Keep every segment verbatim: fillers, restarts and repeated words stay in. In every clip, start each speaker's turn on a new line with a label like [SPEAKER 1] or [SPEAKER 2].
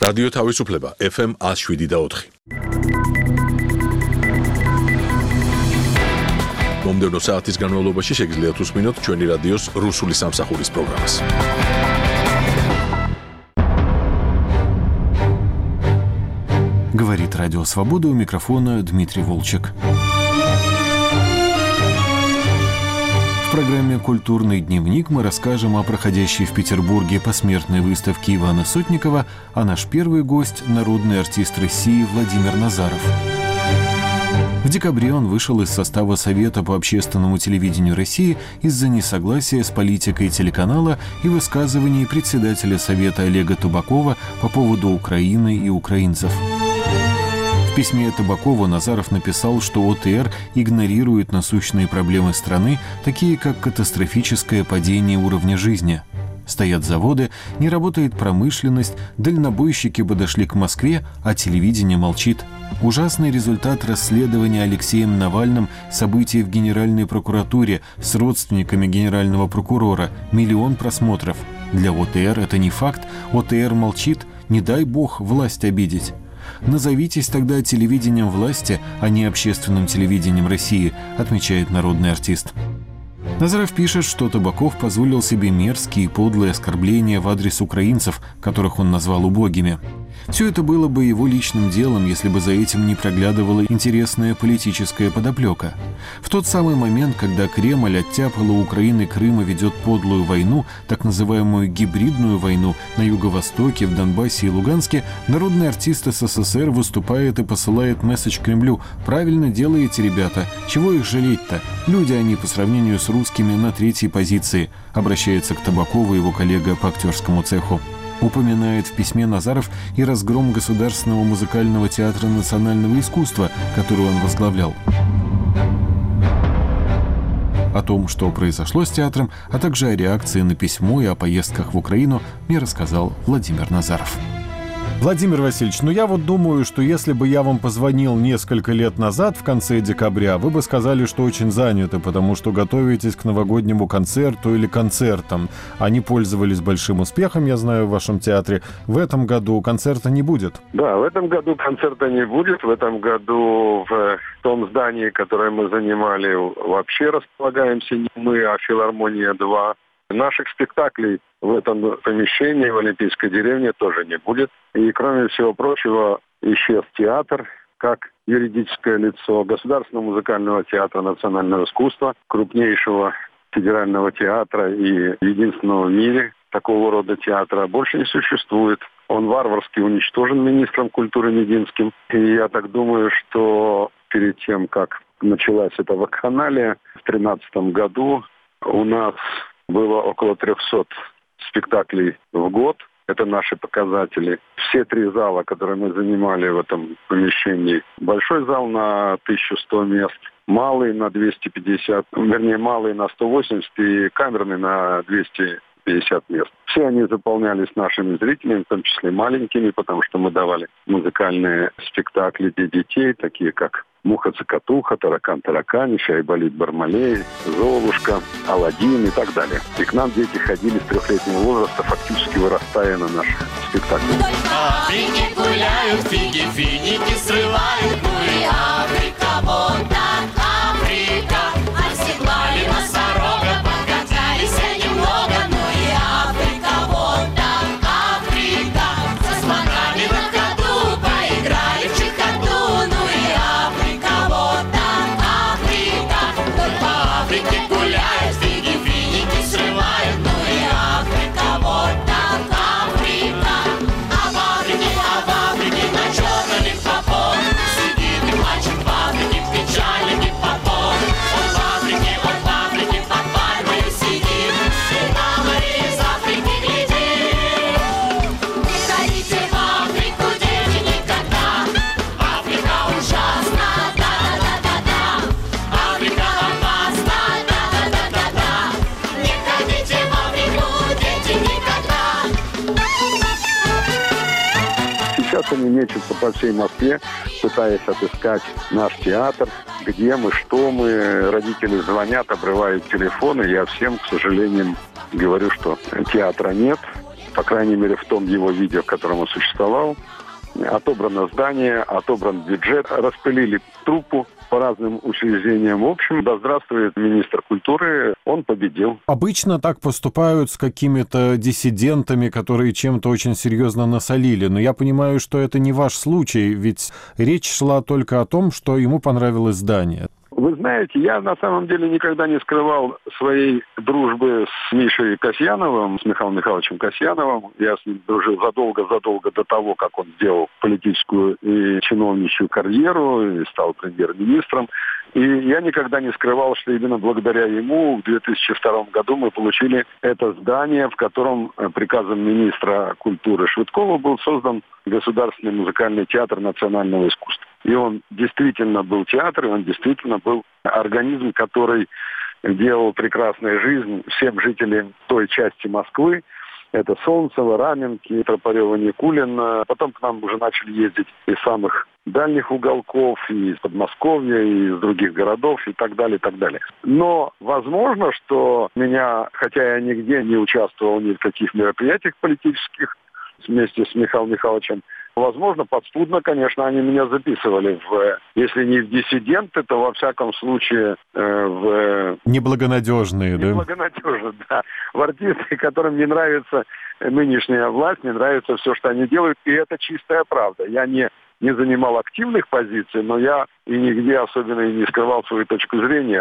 [SPEAKER 1] რადიო თავისუფლება ეფ ემ one oh seven და four. მომდევნო საათის განმავლობაში შეგიძლიათ უსმინოთ ჩვენი რადიოს რუსული სამსახურის პროგრამას.
[SPEAKER 2] Говорит Радио Свобода, у микрофона Дмитрий Волчек. В программе «Культурный дневник» мы расскажем о проходящей в Петербурге посмертной выставке Ивана Сотникова, а наш первый гость – народный артист России Владимир Назаров. В декабре он вышел из состава Совета по общественному телевидению России из-за несогласия с политикой телеканала и высказываний председателя Совета Олега Табакова по поводу Украины и украинцев. В письме Табакову Назаров написал, что о тэ эр игнорирует насущные проблемы страны, такие как катастрофическое падение уровня жизни. Стоят заводы, не работает промышленность, дальнобойщики подошли к Москве, а телевидение молчит. Ужасный результат расследования Алексеем Навальным событий в Генеральной прокуратуре с родственниками генерального прокурора. Миллион просмотров. Для о тэ эр это не факт, о тэ эр молчит, не дай бог власть обидеть. Назовитесь тогда телевидением власти, а не общественным телевидением России, отмечает народный артист. Назаров пишет, что Табаков позволил себе мерзкие и подлые оскорбления в адрес украинцев, которых он назвал убогими. Все это было бы его личным делом, если бы за этим не проглядывала интересная политическая подоплека. В тот самый момент, когда Кремль оттяпал у Украины Крым и ведет подлую войну, так называемую гибридную войну на Юго-Востоке, в Донбассе и Луганске, народный артист эс эс эс эр выступает и посылает месседж Кремлю: «Правильно делаете, ребята, чего их жалеть-то? Люди они по сравнению с русскими на третьей позиции», обращается к Табакову его коллега по актерскому цеху. Упоминает в письме Назаров и разгром Государственного музыкального театра национального искусства, который он возглавлял. О том, что произошло с театром, а также о реакции на письмо и о поездках в Украину, мне рассказал Владимир Назаров.
[SPEAKER 3] Владимир Васильевич, ну я вот думаю, что если бы я вам позвонил несколько лет назад, в конце декабря, вы бы сказали, что очень заняты, потому что готовитесь к новогоднему концерту или концертам. Они пользовались большим успехом, я знаю, в вашем театре. В этом году концерта не будет?
[SPEAKER 4] Да, в этом году концерта не будет. В этом году в том здании, которое мы занимали, вообще располагаемся не мы, а филармония два. Наших спектаклей в этом помещении, в Олимпийской деревне, тоже не будет. И, кроме всего прочего, исчез театр как юридическое лицо Государственного музыкального театра национального искусства, крупнейшего федерального театра и единственного в мире такого рода театра, больше не существует. Он варварски уничтожен министром культуры Мединским. И я так думаю, что перед тем, как началась эта вакханалия, в тринадцатом году у нас было около трехсот спектаклей в год. Это наши показатели. Все три зала, которые мы занимали в этом помещении. Большой зал на тысячу сто мест, малый на двести пятьдесят, вернее, малый на сто восемьдесят и камерный на двести пятьдесят мест. Все они заполнялись нашими зрителями, в том числе маленькими, потому что мы давали музыкальные спектакли для детей, такие как «Муха-цокотуха», «Таракан-тараканище», «Айболит-Бармалей», «Золушка», «Аладдин» и так далее. И к нам дети ходили с трехлетнего возраста, фактически вырастая на наших спектаклях.
[SPEAKER 5] Африки гуляют, фиги, финики срывают, ну и Африка, вот так Африка. Оседлали носорога, покатались немного, ну и Африка, вот так Африка. Со слонами на ходу поиграли в чехоту, ну и Африка, вот так Африка. По Африке гуляют, фиги, финики срывают, ну и Африка, вот так Африка. А в Африке, а в Африке на черном лимфопом сидит и плачет в Африке, в печальном гиппопом. Он в Африке, он в Африке под пальмой сидит, и на море из Африки глядит. Не ходите в Африку, дети, никогда. Африка ужасна, да-да-да-да-да. Африка опасна, да-да-да-да-да. Не ходите в Африку, дети, никогда.
[SPEAKER 4] Сейчас они мечутся по всей Москве, пытаясь отыскать наш театр, где мы, что мы. Родители звонят, обрывают телефоны. Я всем, к сожалению, говорю, что театра нет. по крайней мере, в том его виде, в котором он существовал. Отобрано здание, отобран бюджет, распылили труппу по разным учреждениям. В общем, да здравствует министр культуры, он победил.
[SPEAKER 3] Обычно так поступают с какими-то диссидентами, которые чем-то очень серьезно насолили. Но я понимаю, что это не ваш случай, ведь речь шла только о том, что ему понравилось здание.
[SPEAKER 4] Вы знаете, я на самом деле никогда не скрывал своей дружбы с Мишей Касьяновым, с Михаилом Михайловичем Касьяновым. Я с ним дружил задолго-задолго до того, как он сделал политическую и чиновничью карьеру и стал премьер-министром. И я никогда не скрывал, что именно благодаря ему в две тысячи втором году мы получили это здание, в котором приказом министра культуры Швыдкова был создан Государственный музыкальный театр национального искусства. И он действительно был театр, и он действительно был организм, который делал прекрасную жизнь всем жителям той части Москвы. Это Солнцево, Раменки, Тропарева, Никулина. Потом к нам уже начали ездить из самых дальних уголков, и из Подмосковья, и из других городов, и так далее, и так далее. Но возможно, что меня, хотя я нигде не участвовал ни в каких мероприятиях политических вместе с Михаилом Михайловичем, возможно, подспудно, конечно, они меня записывали в, если не в диссиденты, то во всяком случае э, в...
[SPEAKER 3] Неблагонадежные, да?
[SPEAKER 4] Неблагонадежные, да. В артисты, которым не нравится нынешняя власть, не нравится все, что они делают, и это чистая правда. Я не, не занимал активных позиций, но я и нигде особенно и не скрывал свою точку зрения.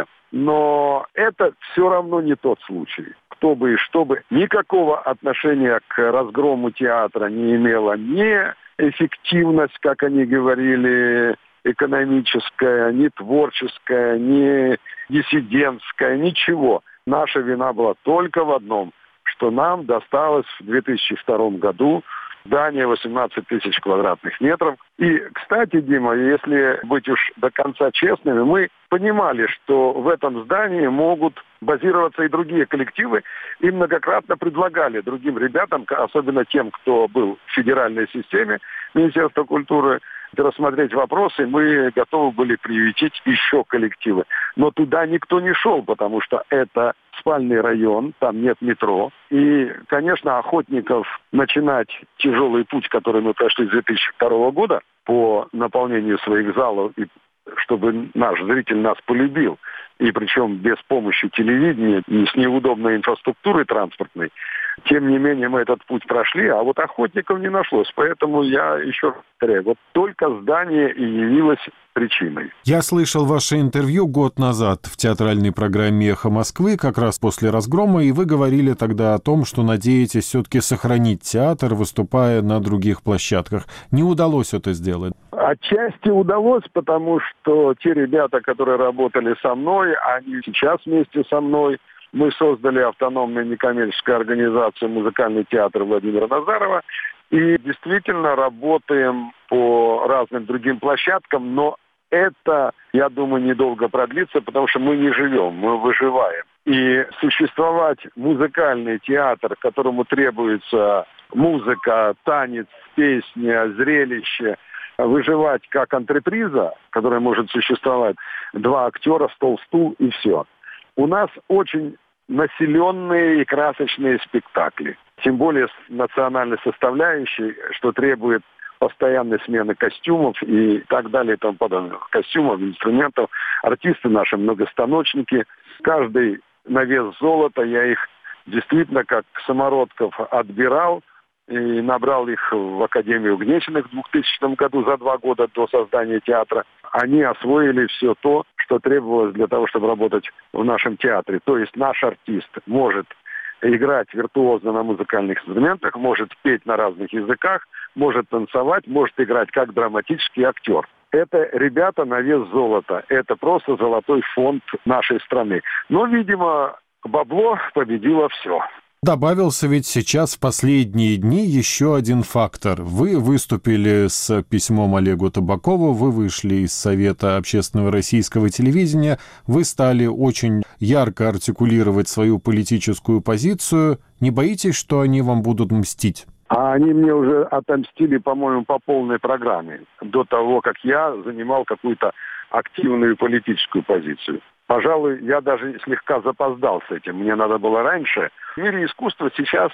[SPEAKER 4] Но это все равно не тот случай. Кто бы и что бы, никакого отношения к разгрому театра не имело ни эффективность, как они говорили, экономическая, ни творческая, ни диссидентская, ничего. Наша вина была только в одном, что нам досталось в две тысячи втором году здание восемнадцать тысяч квадратных метров. И, кстати, Дима, если быть уж до конца честными, мы понимали, что в этом здании могут базироваться и другие коллективы, и многократно предлагали другим ребятам, особенно тем, кто был в федеральной системе Министерства культуры, рассмотреть вопросы, мы готовы были приютить еще коллективы. Но туда никто не шел, потому что это спальный район, там нет метро. И, конечно, охотников начинать тяжелый путь, который мы прошли с две тысячи второго года по наполнению своих залов, и чтобы наш зритель нас полюбил, и причем без помощи телевидения и с неудобной инфраструктурой транспортной. Тем не менее, мы этот путь прошли, а вот охотников не нашлось. Поэтому я еще раз повторяю, вот только здание и явилось причиной.
[SPEAKER 3] Я слышал ваше интервью год назад в театральной программе «Эхо Москвы», как раз после разгрома, и вы говорили тогда о том, что надеетесь все-таки сохранить театр, выступая на других площадках. Не удалось это сделать?
[SPEAKER 4] Отчасти удалось, потому что те ребята, которые работали со мной, они сейчас вместе со мной. Мы создали автономную некоммерческую организацию «Музыкальный театр» Владимира Назарова и действительно работаем по разным другим площадкам, но это, я думаю, недолго продлится, потому что мы не живем, мы выживаем. И существовать музыкальный театр, которому требуется музыка, танец, песня, зрелище, выживать как антреприза, которая может существовать два актера, стол, стул и все. У нас очень населенные и красочные спектакли. Тем более с национальной составляющей, что требует постоянной смены костюмов и так далее и тому подобное. Костюмов, инструментов. Артисты наши многостаночники. Каждый на вес золота. Я их действительно как самородков отбирал и набрал их в Академию Гнесиных в двухтысячном году, за два года до создания театра. Они освоили все то, что требовалось для того, чтобы работать в нашем театре. То есть наш артист может играть виртуозно на музыкальных инструментах, может петь на разных языках, может танцевать, может играть как драматический актер. Это ребята на вес золота. Это просто золотой фонд нашей страны. Но, видимо, бабло победило все.
[SPEAKER 3] Добавился ведь сейчас в последние дни еще один фактор. Вы выступили с письмом Олегу Табакову, вы вышли из Совета общественного российского телевидения, вы стали очень ярко артикулировать свою политическую позицию. Не боитесь, что они вам будут мстить?
[SPEAKER 4] А они мне уже отомстили, по-моему, по полной программе, до того, как я занимал какую-то активную политическую позицию. Пожалуй, я даже слегка запоздал с этим. Мне надо было раньше. В мире искусства сейчас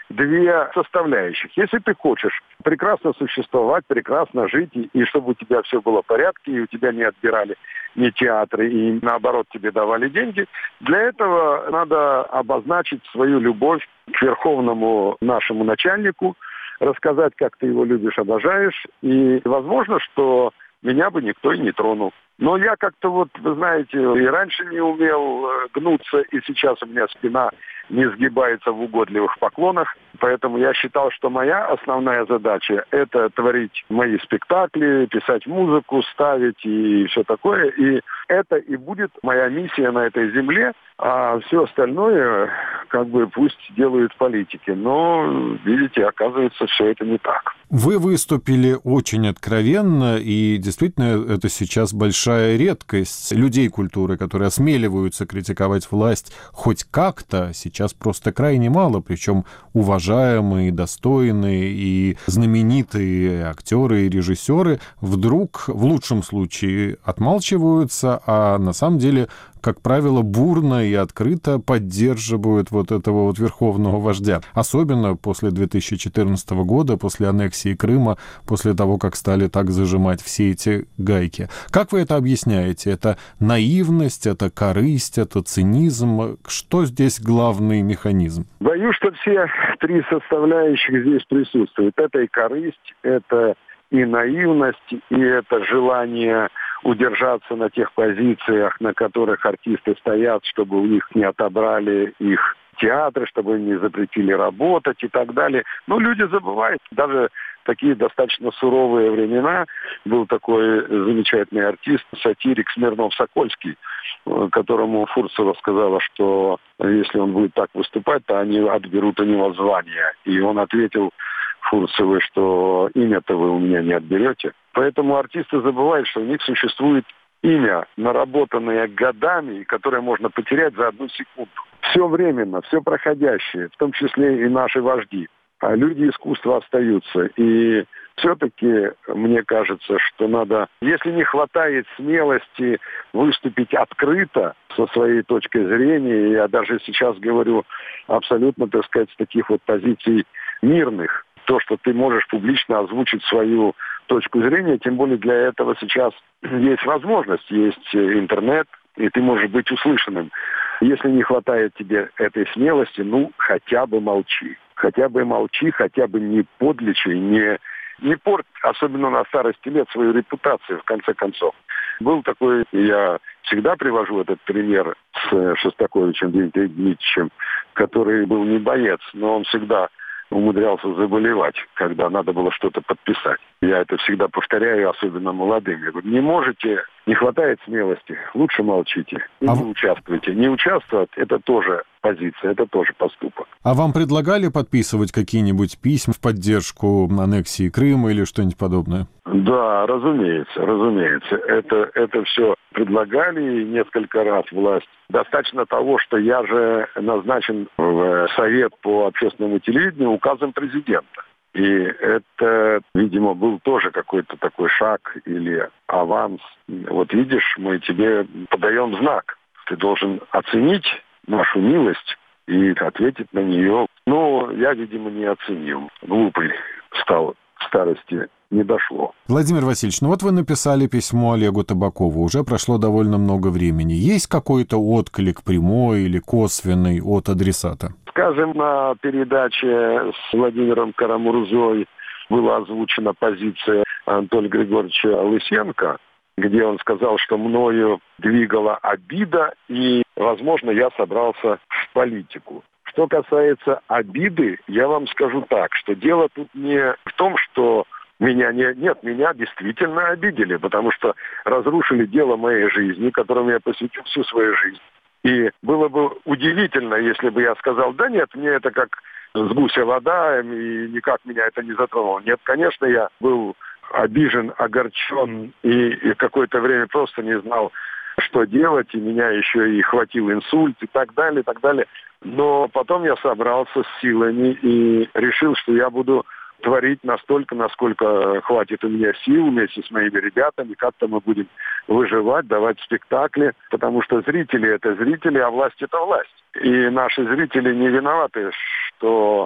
[SPEAKER 4] две составляющих. Если ты хочешь прекрасно существовать, прекрасно жить, и, и чтобы у тебя все было в порядке, и у тебя не отбирали ни театры, и наоборот тебе давали деньги, для этого надо обозначить свою любовь к верховному нашему начальнику, рассказать, как ты его любишь, обожаешь, и возможно, что меня бы никто и не тронул. Но я как-то вот, вы знаете, и раньше не умел гнуться, и сейчас у меня спина не сгибается в угодливых поклонах. Поэтому я считал, что моя основная задача – это творить мои спектакли, писать музыку, ставить и все такое. И это и будет моя миссия на этой земле. А все остальное, как бы, пусть делают политики. Но, видите, оказывается, все это не так.
[SPEAKER 3] Вы выступили очень откровенно, и действительно это сейчас большая редкость людей культуры, которые осмеливаются критиковать власть хоть как-то, сейчас просто крайне мало, причем уважаемые, достойные и знаменитые актеры и режиссеры вдруг в лучшем случае отмалчиваются, а на самом деле, как правило, бурно и открыто поддерживают вот этого вот верховного вождя. Особенно после две тысячи четырнадцатого года, после аннексии Крыма, после того, как стали так зажимать все эти гайки. Как вы это объясняете? Это наивность, это корысть, это цинизм? Что здесь главный механизм?
[SPEAKER 4] Боюсь, что все три составляющих здесь присутствуют. Это и корысть, это и наивность, и это желание удержаться на тех позициях, на которых артисты стоят, чтобы у них не отобрали их театры, чтобы им не запретили работать и так далее. Но люди забывают. Даже такие достаточно суровые времена. Был такой замечательный артист, сатирик Смирнов-Сокольский, которому Фурцева сказала, что если он будет так выступать, то они отберут у него звание. И он ответил Фурцевой, что имя-то вы у меня не отберете. Поэтому артисты забывают, что у них существует имя, наработанное годами, которое можно потерять за одну секунду. Все временно, все проходящее, в том числе и наши вожди. А люди искусства остаются. И все-таки мне кажется, что надо, если не хватает смелости выступить открыто со своей точкой зрения, я даже сейчас говорю абсолютно, так сказать, с таких вот позиций мирных, то, что ты можешь публично озвучить свою точку зрения, тем более для этого сейчас есть возможность, есть интернет, и ты можешь быть услышанным. Если не хватает тебе этой смелости, ну, хотя бы молчи. Хотя бы молчи, хотя бы не подлечи, не, не порть, особенно на старости лет, свою репутацию, в конце концов. Был такой, я всегда привожу этот пример с Шостаковичем Дмитрием Дмитриевичем, который был не боец, но он всегда умудрялся заболевать, когда надо было что-то подписать. Я это всегда повторяю, особенно молодым. Я говорю, не можете, не хватает смелости, лучше молчите и
[SPEAKER 3] а
[SPEAKER 4] не участвуйте. Не участвовать – это тоже позиция, это тоже поступок.
[SPEAKER 3] А вам предлагали подписывать какие-нибудь письма в поддержку аннексии Крыма или что-нибудь подобное?
[SPEAKER 4] Да, разумеется, разумеется. Это, это все предлагали несколько раз власть. Достаточно того, что я же назначен в Совет по общественному телевидению указом президента. И это, видимо, был тоже какой-то такой шаг или аванс. Вот видишь, мы тебе подаем знак. Ты должен оценить нашу милость и ответить на нее. Но я, видимо, не оценил. Глупый стал в старости. Не дошло.
[SPEAKER 3] Владимир Васильевич, ну вот вы написали письмо Олегу Табакову, уже прошло довольно много времени. Есть какой-то отклик прямой или косвенный от адресата?
[SPEAKER 4] Скажем, на передаче с Владимиром Карамурзой была озвучена позиция Анатолия Григорьевича Лысенко, где он сказал, что мною двигала обида, и, возможно, я собрался в политику. Что касается обиды, я вам скажу так, что дело тут не в том, что Меня не, нет, меня действительно обидели, потому что разрушили дело моей жизни, которому я посвятил всю свою жизнь. И было бы удивительно, если бы я сказал, да нет, мне это как с гуся вода, и никак меня это не затронуло. Нет, конечно, я был обижен, огорчен, и, и какое-то время просто не знал, что делать, и меня еще и хватил инсульт, и так далее, и так далее. Но потом я собрался с силами и решил, что я буду творить настолько, насколько хватит у меня сил вместе с моими ребятами, как-то мы будем выживать, давать спектакли, потому что зрители – это зрители, а власть – это власть. И наши зрители не виноваты, что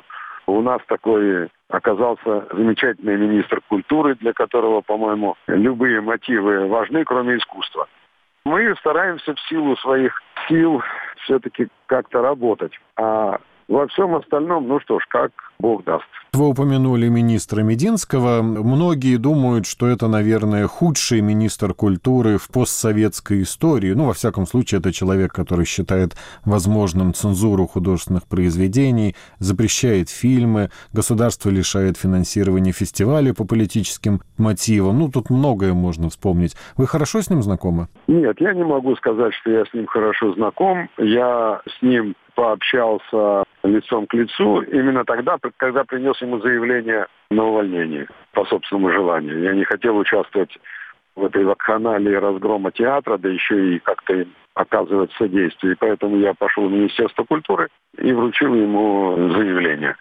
[SPEAKER 4] У нас такой оказался замечательный министр культуры, для которого, по-моему, любые мотивы важны, кроме искусства. Мы стараемся в силу своих сил все-таки как-то работать. А во всем остальном, ну что ж, как Бог даст.
[SPEAKER 3] Вы упомянули министра Мединского. Многие думают, что это, наверное, худший министр культуры в постсоветской истории. Ну, во всяком случае, это человек, который считает возможным цензуру художественных произведений, запрещает фильмы, государство лишает финансирования фестивалей по политическим мотивам. Ну, тут многое можно вспомнить. Вы хорошо с ним знакомы?
[SPEAKER 4] Нет, я не могу сказать, что я с ним хорошо знаком. Я с ним пообщался лицом к лицу именно тогда, когда принес ему заявление на увольнение по собственному желанию. Я не хотел участвовать в этой вакханалии разгрома театра, да еще и как-то им оказывать содействие. И поэтому я пошел в Министерство культуры и вручил ему заявление.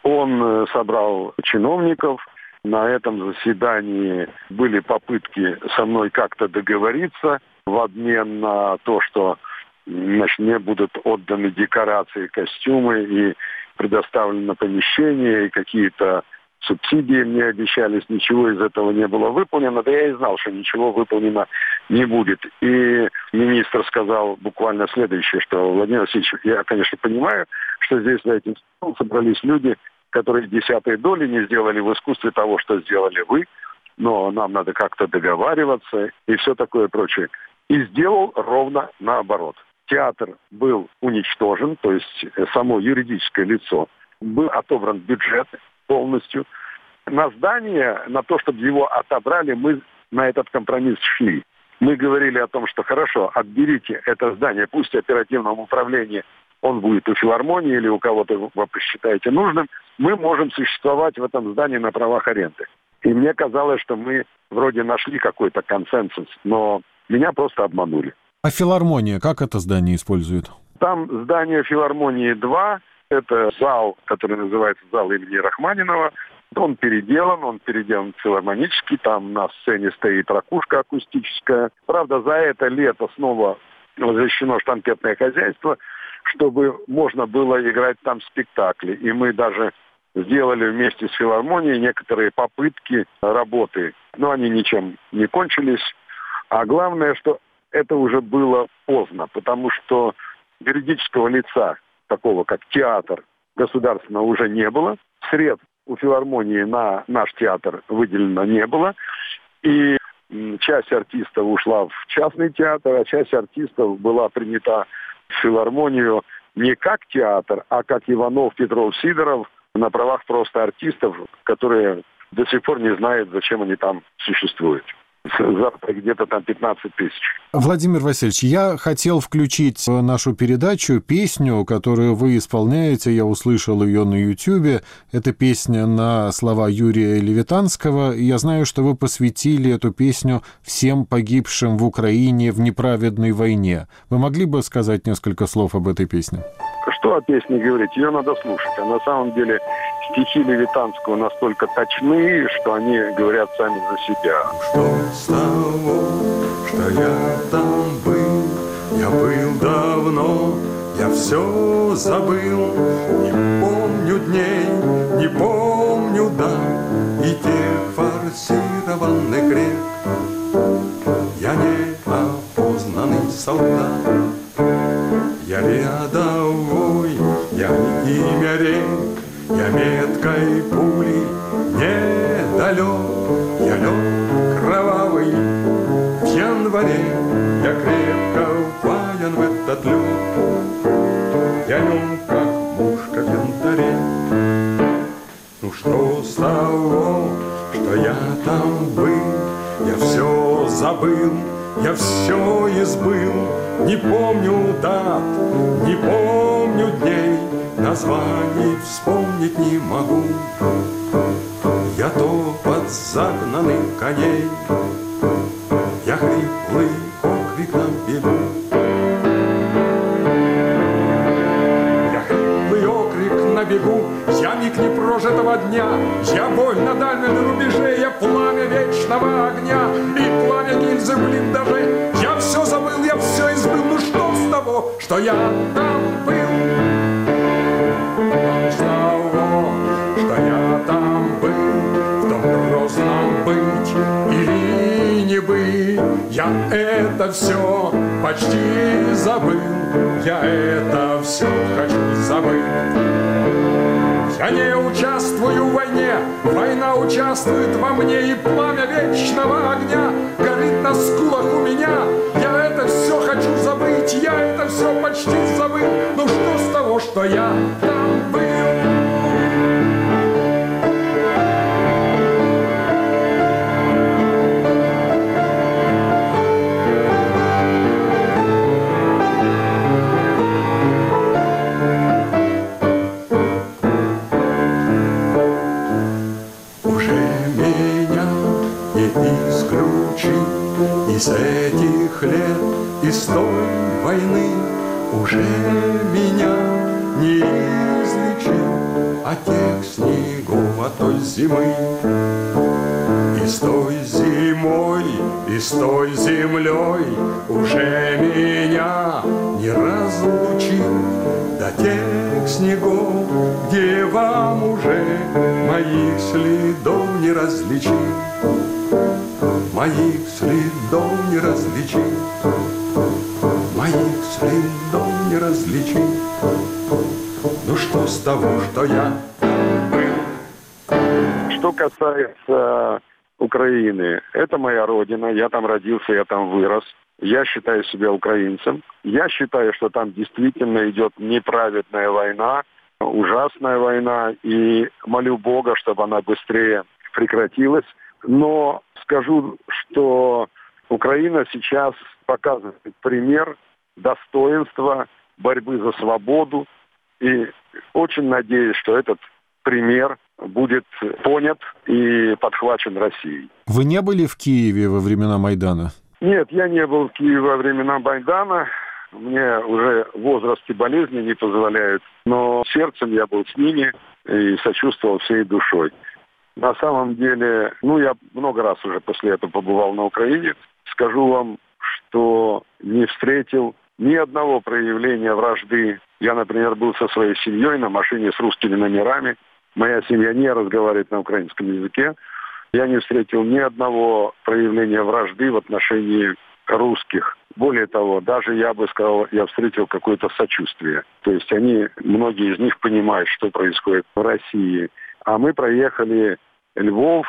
[SPEAKER 4] Он собрал чиновников. На этом заседании были попытки со мной как-то договориться в обмен на то, что значит, мне будут отданы декорации, костюмы и предоставлено помещение, и какие-то субсидии мне обещались. Ничего из этого не было выполнено. Да я и знал, что ничего выполнено не будет. И министр сказал буквально следующее, что, Владимир Васильевич, я, конечно, понимаю, что здесь за этим столом собрались люди, которые десятой доли не сделали в искусстве того, что сделали вы, но нам надо как-то договариваться и все такое прочее. И сделал ровно наоборот. Театр был уничтожен, то есть само юридическое лицо, был отобран бюджет полностью. На здание, на то, чтобы его отобрали, мы на этот компромисс шли. Мы говорили о том, что хорошо, отберите это здание, пусть в оперативном управлении он будет у филармонии или у кого-то вы посчитаете нужным, мы можем существовать в этом здании на правах аренды. И мне казалось, что мы вроде нашли какой-то консенсус, но меня просто обманули.
[SPEAKER 3] А филармония, как это здание использует?
[SPEAKER 4] Там здание филармонии два, это зал, который называется зал имени Рахманинова. Он переделан, он переделан филармонический, там на сцене стоит ракушка акустическая. Правда, за это лето снова возвращено штампетное хозяйство, чтобы можно было играть там спектакли. И мы даже сделали вместе с филармонией некоторые попытки работы, но они ничем не кончились. А главное, что это уже было поздно, потому что юридического лица, такого как театр, государственного уже не было. Средств у филармонии на наш театр выделено не было. И часть артистов ушла в частный театр, а часть артистов была принята в филармонию не как театр, а как Иванов, Петров, Сидоров на правах просто артистов, которые до сих пор не знают, зачем они там существуют. Завтра где-то там пятнадцать тысяч.
[SPEAKER 3] Владимир Васильевич, я хотел включить в нашу передачу песню, которую вы исполняете. Я услышал ее на Ютьюбе. Это песня на слова Юрия Левитанского. И я знаю, что вы посвятили эту песню всем погибшим в Украине в неправедной войне. Вы могли бы сказать несколько слов об этой песне?
[SPEAKER 4] Что о песне говорить? Ее надо слушать. А на самом деле стихи Левитанского настолько точны, что они говорят сами за себя.
[SPEAKER 6] Что с того, что я там был? Я был давно, я все забыл. Не помню дней, не помню дат и тех форсированных рек. Я не опознанный солдат, я рядовой, я не имя рек. Я меткой пулей недалек, я лег кровавый в январе, я крепко впаян в этот лед, я нем как мушка в янтаре. Ну что с того, что я там был, я все забыл, я все избыл, не помню дат, не помню дней, названий вспомнить не могу. Я топот загнанных коней, я хриплый окрик на бегу. Я хриплый окрик на бегу, я миг непрожитого дня, я боль на дальнем рубеже, я пламя вечного огня и пламя гильзы блиндажей. Я все забыл, я все избыл, ну что с того, что я там был? С того, это все почти забыл, я это все хочу забыть. Я не участвую в войне, война участвует во мне, и пламя вечного огня горит на скулах у меня. Я это все хочу забыть, я это все почти забыл. Ну что с того, что я там был? Из этих лет, из той войны уже меня не излечит от тех снегов, от той зимы. И с той зимой, и с той землей уже меня не разлучит до тех снегов, где вам уже моих следов не различить. Моих следов не различить, моих следов не различить. Ну что с того, что я был?
[SPEAKER 4] Что касается Украины, это моя родина, я там родился, я там вырос. Я считаю себя украинцем. Я считаю, что там действительно идет неправедная война, ужасная война, и молю Бога, чтобы она быстрее прекратилась. Но скажу, что Украина сейчас показывает пример достоинства борьбы за свободу. И очень надеюсь, что этот пример будет понят и подхвачен Россией.
[SPEAKER 2] Вы не были в Киеве во времена Майдана?
[SPEAKER 4] Нет, я не был в Киеве во времена Майдана. Мне уже возраст и болезни не позволяют. Но сердцем я был с ними и сочувствовал всей душой. На самом деле, ну, я много раз уже после этого побывал на Украине. Скажу вам, что не встретил ни одного проявления вражды. Я, например, был со своей семьей на машине с русскими номерами. Моя семья не разговаривает на украинском языке. Я не встретил ни одного проявления вражды в отношении русских. Более того, даже я бы сказал, я встретил какое-то сочувствие. То есть они, многие из них понимают, что происходит в России. А мы проехали Львов,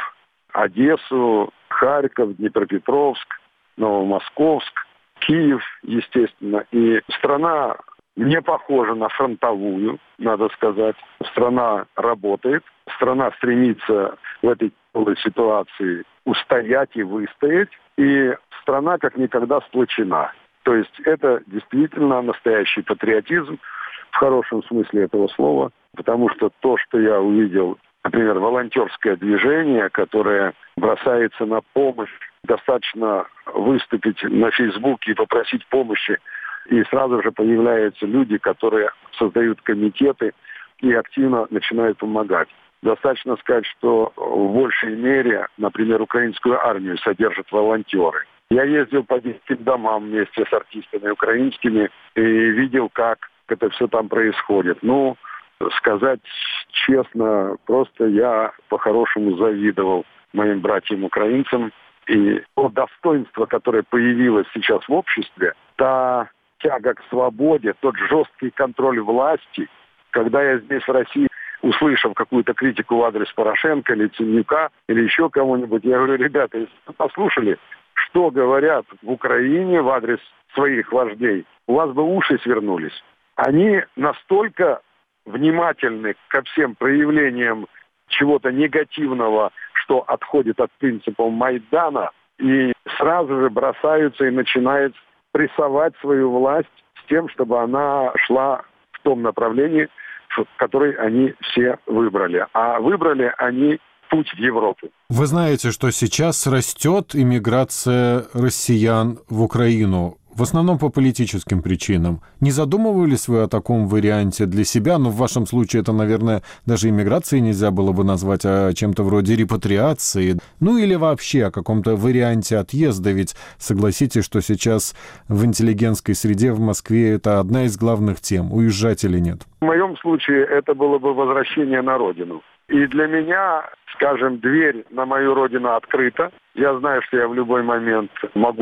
[SPEAKER 4] Одессу, Харьков, Днепропетровск, Новомосковск, Киев, естественно. И страна не похожа на фронтовую, надо сказать. Страна работает, страна стремится в этой тяжелой ситуации устоять и выстоять. И страна как никогда сплочена. То есть это действительно настоящий патриотизм в хорошем смысле этого слова. Потому что то, что я увидел, например, волонтерское движение, которое бросается на помощь, достаточно выступить на Фейсбуке и попросить помощи, и сразу же появляются люди, которые создают комитеты и активно начинают помогать. Достаточно сказать, что в большей мере, например, украинскую армию содержат волонтеры. Я ездил по детским домам вместе с артистами украинскими и видел, как это все там происходит. Ну, сказать честно, просто я по-хорошему завидовал моим братьям-украинцам. И то достоинство, которое появилось сейчас в обществе, та тяга к свободе, тот жесткий контроль власти. Когда я здесь в России, услышав какую-то критику в адрес Порошенко или Ценюка, или еще кого-нибудь, я говорю, ребята, если вы послушали, что говорят в Украине в адрес своих вождей, у вас бы уши свернулись. Они настолько внимательны ко всем проявлениям чего-то негативного, что отходит от принципов Майдана, и сразу же бросаются и начинают прессовать свою власть с тем, чтобы она шла в том направлении, который они все выбрали. А выбрали они путь в Европу.
[SPEAKER 2] Вы знаете, что сейчас растет иммиграция россиян в Украину, в основном по политическим причинам. Не задумывались вы о таком варианте для себя? Ну, в вашем случае это, наверное, даже иммиграцией нельзя было бы назвать, а чем-то вроде репатриации. Ну, или вообще о каком-то варианте отъезда. Ведь согласитесь, что сейчас в интеллигентской среде в Москве это одна из главных тем. Уезжать или нет?
[SPEAKER 4] В моем случае это было бы возвращение на родину. И для меня, скажем, дверь на мою родину открыта. Я знаю, что я в любой момент могу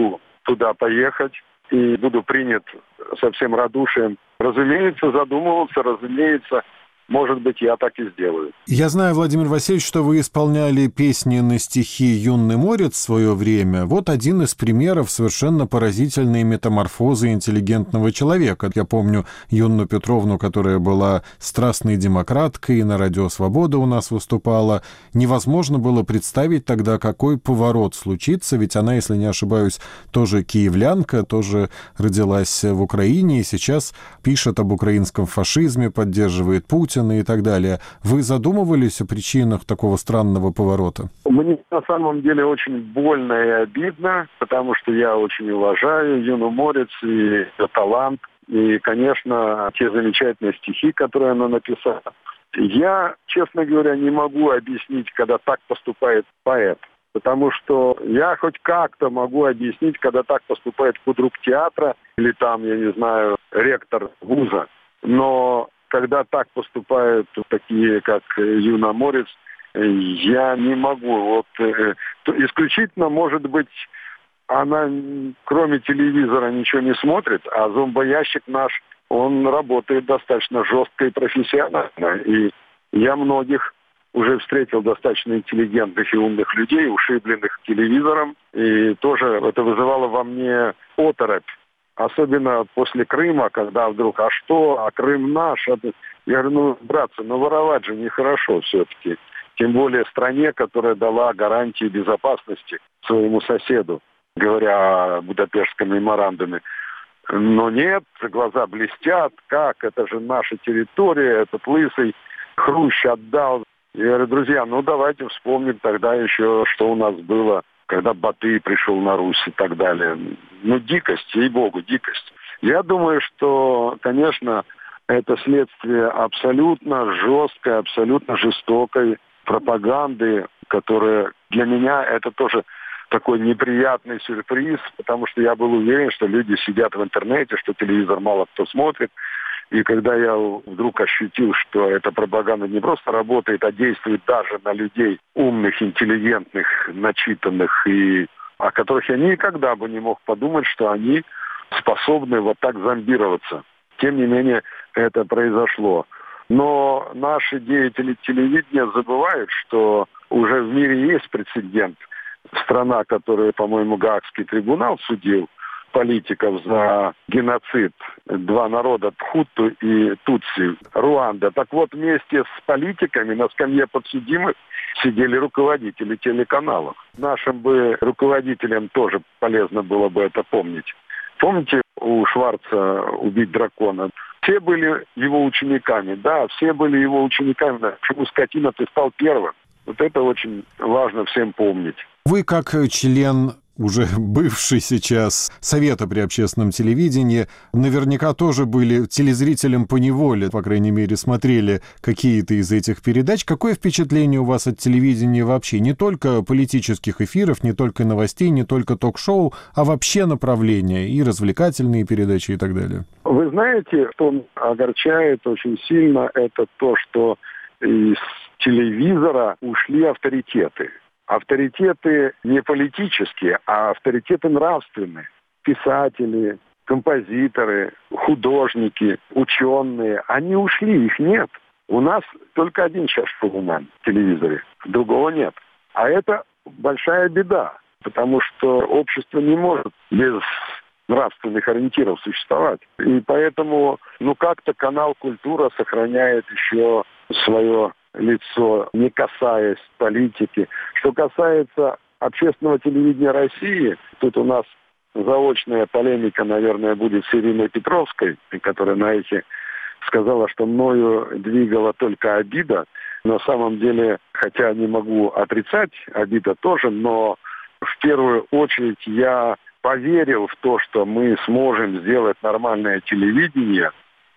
[SPEAKER 4] туда поехать и буду принят со всем радушием. Разумеется, задумывался, разумеется, может быть, я так и сделаю.
[SPEAKER 3] Я знаю, Владимир Васильевич, что вы исполняли песни на стихи «Юный морец» в свое время. Вот один из примеров совершенно поразительной метаморфозы интеллигентного человека. Я помню Юнну Петровну, которая была страстной демократкой, и на радио «Свобода» у нас выступала. Невозможно было представить тогда, какой поворот случится, ведь она, если не ошибаюсь, тоже киевлянка, тоже родилась в Украине и сейчас пишет об украинском фашизме, поддерживает Путина и так далее. Вы задумывались о причинах такого странного поворота?
[SPEAKER 4] Мне на самом деле очень больно и обидно, потому что я очень уважаю Юну Морец и ее талант, и, конечно, те замечательные стихи, которые она написала. Я, честно говоря, не могу объяснить, когда так поступает поэт. Потому что я хоть как-то могу объяснить, когда так поступает худрук театра или там, я не знаю, ректор вуза. Но когда так поступают такие, как Юна Морец, я не могу. Вот э, исключительно, может быть, она кроме телевизора ничего не смотрит, а зомбоящик наш, он работает достаточно жестко и профессионально. И я многих уже встретил достаточно интеллигентных и умных людей, ушибленных телевизором, и тоже это вызывало во мне оторопь. Особенно после Крыма, когда вдруг, а что, а Крым наш? Это... Я говорю, ну, братцы, ну воровать же нехорошо все-таки. Тем более стране, которая дала гарантии безопасности своему соседу, говоря о Будапештском меморандуме. Но нет, глаза блестят, как, это же наша территория, этот лысый хрущ отдал. Я говорю, друзья, ну давайте вспомним тогда еще, что у нас было, когда Батый пришел на Русь и так далее. Ну, дикость, ей-богу, дикость. Я думаю, что, конечно, это следствие абсолютно жесткой, абсолютно жестокой пропаганды, которая для меня это тоже такой неприятный сюрприз, потому что я был уверен, что люди сидят в интернете, что телевизор мало кто смотрит. И когда я вдруг ощутил, что эта пропаганда не просто работает, а действует даже на людей умных, интеллигентных, начитанных, и о которых я никогда бы не мог подумать, что они способны вот так зомбироваться. Тем не менее, это произошло. Но наши деятели телевидения забывают, что уже в мире есть прецедент. Страна, которую, по-моему, Гаагский трибунал судил политиков за геноцид, два народа, Тхуту и Тутси, Руанда. Так вот, вместе с политиками на скамье подсудимых сидели руководители телеканалов. Нашим бы руководителям тоже полезно было бы это помнить. Помните у Шварца «Убить дракона»? Все были его учениками, да, все были его учениками. Почему, скотина, ты стал первым? Вот это очень важно всем помнить.
[SPEAKER 3] Вы, как член, уже бывший сейчас, Совета при общественном телевидении, наверняка тоже были телезрителем поневоле, по крайней мере, смотрели какие-то из этих передач. Какое впечатление у вас от телевидения вообще? Не только политических эфиров, не только новостей, не только ток-шоу, а вообще направления и развлекательные передачи и так далее.
[SPEAKER 4] Вы знаете, что огорчает очень сильно, это то, что из телевизора ушли авторитеты. Авторитеты не политические, а авторитеты нравственные. Писатели, композиторы, художники, ученые. Они ушли, их нет. У нас только один сейчас шоумен в телевизоре, другого нет. А это большая беда, потому что общество не может без нравственных ориентиров существовать. И поэтому, ну, как-то канал «Культура» сохраняет еще свое лицо, не касаясь политики. Что касается общественного телевидения России, тут у нас заочная полемика, наверное, будет с Ириной Петровской, которая на эхе сказала, что мною двигала только обида. На самом деле, хотя не могу отрицать, обида тоже, но в первую очередь я поверил в то, что мы сможем сделать нормальное телевидение.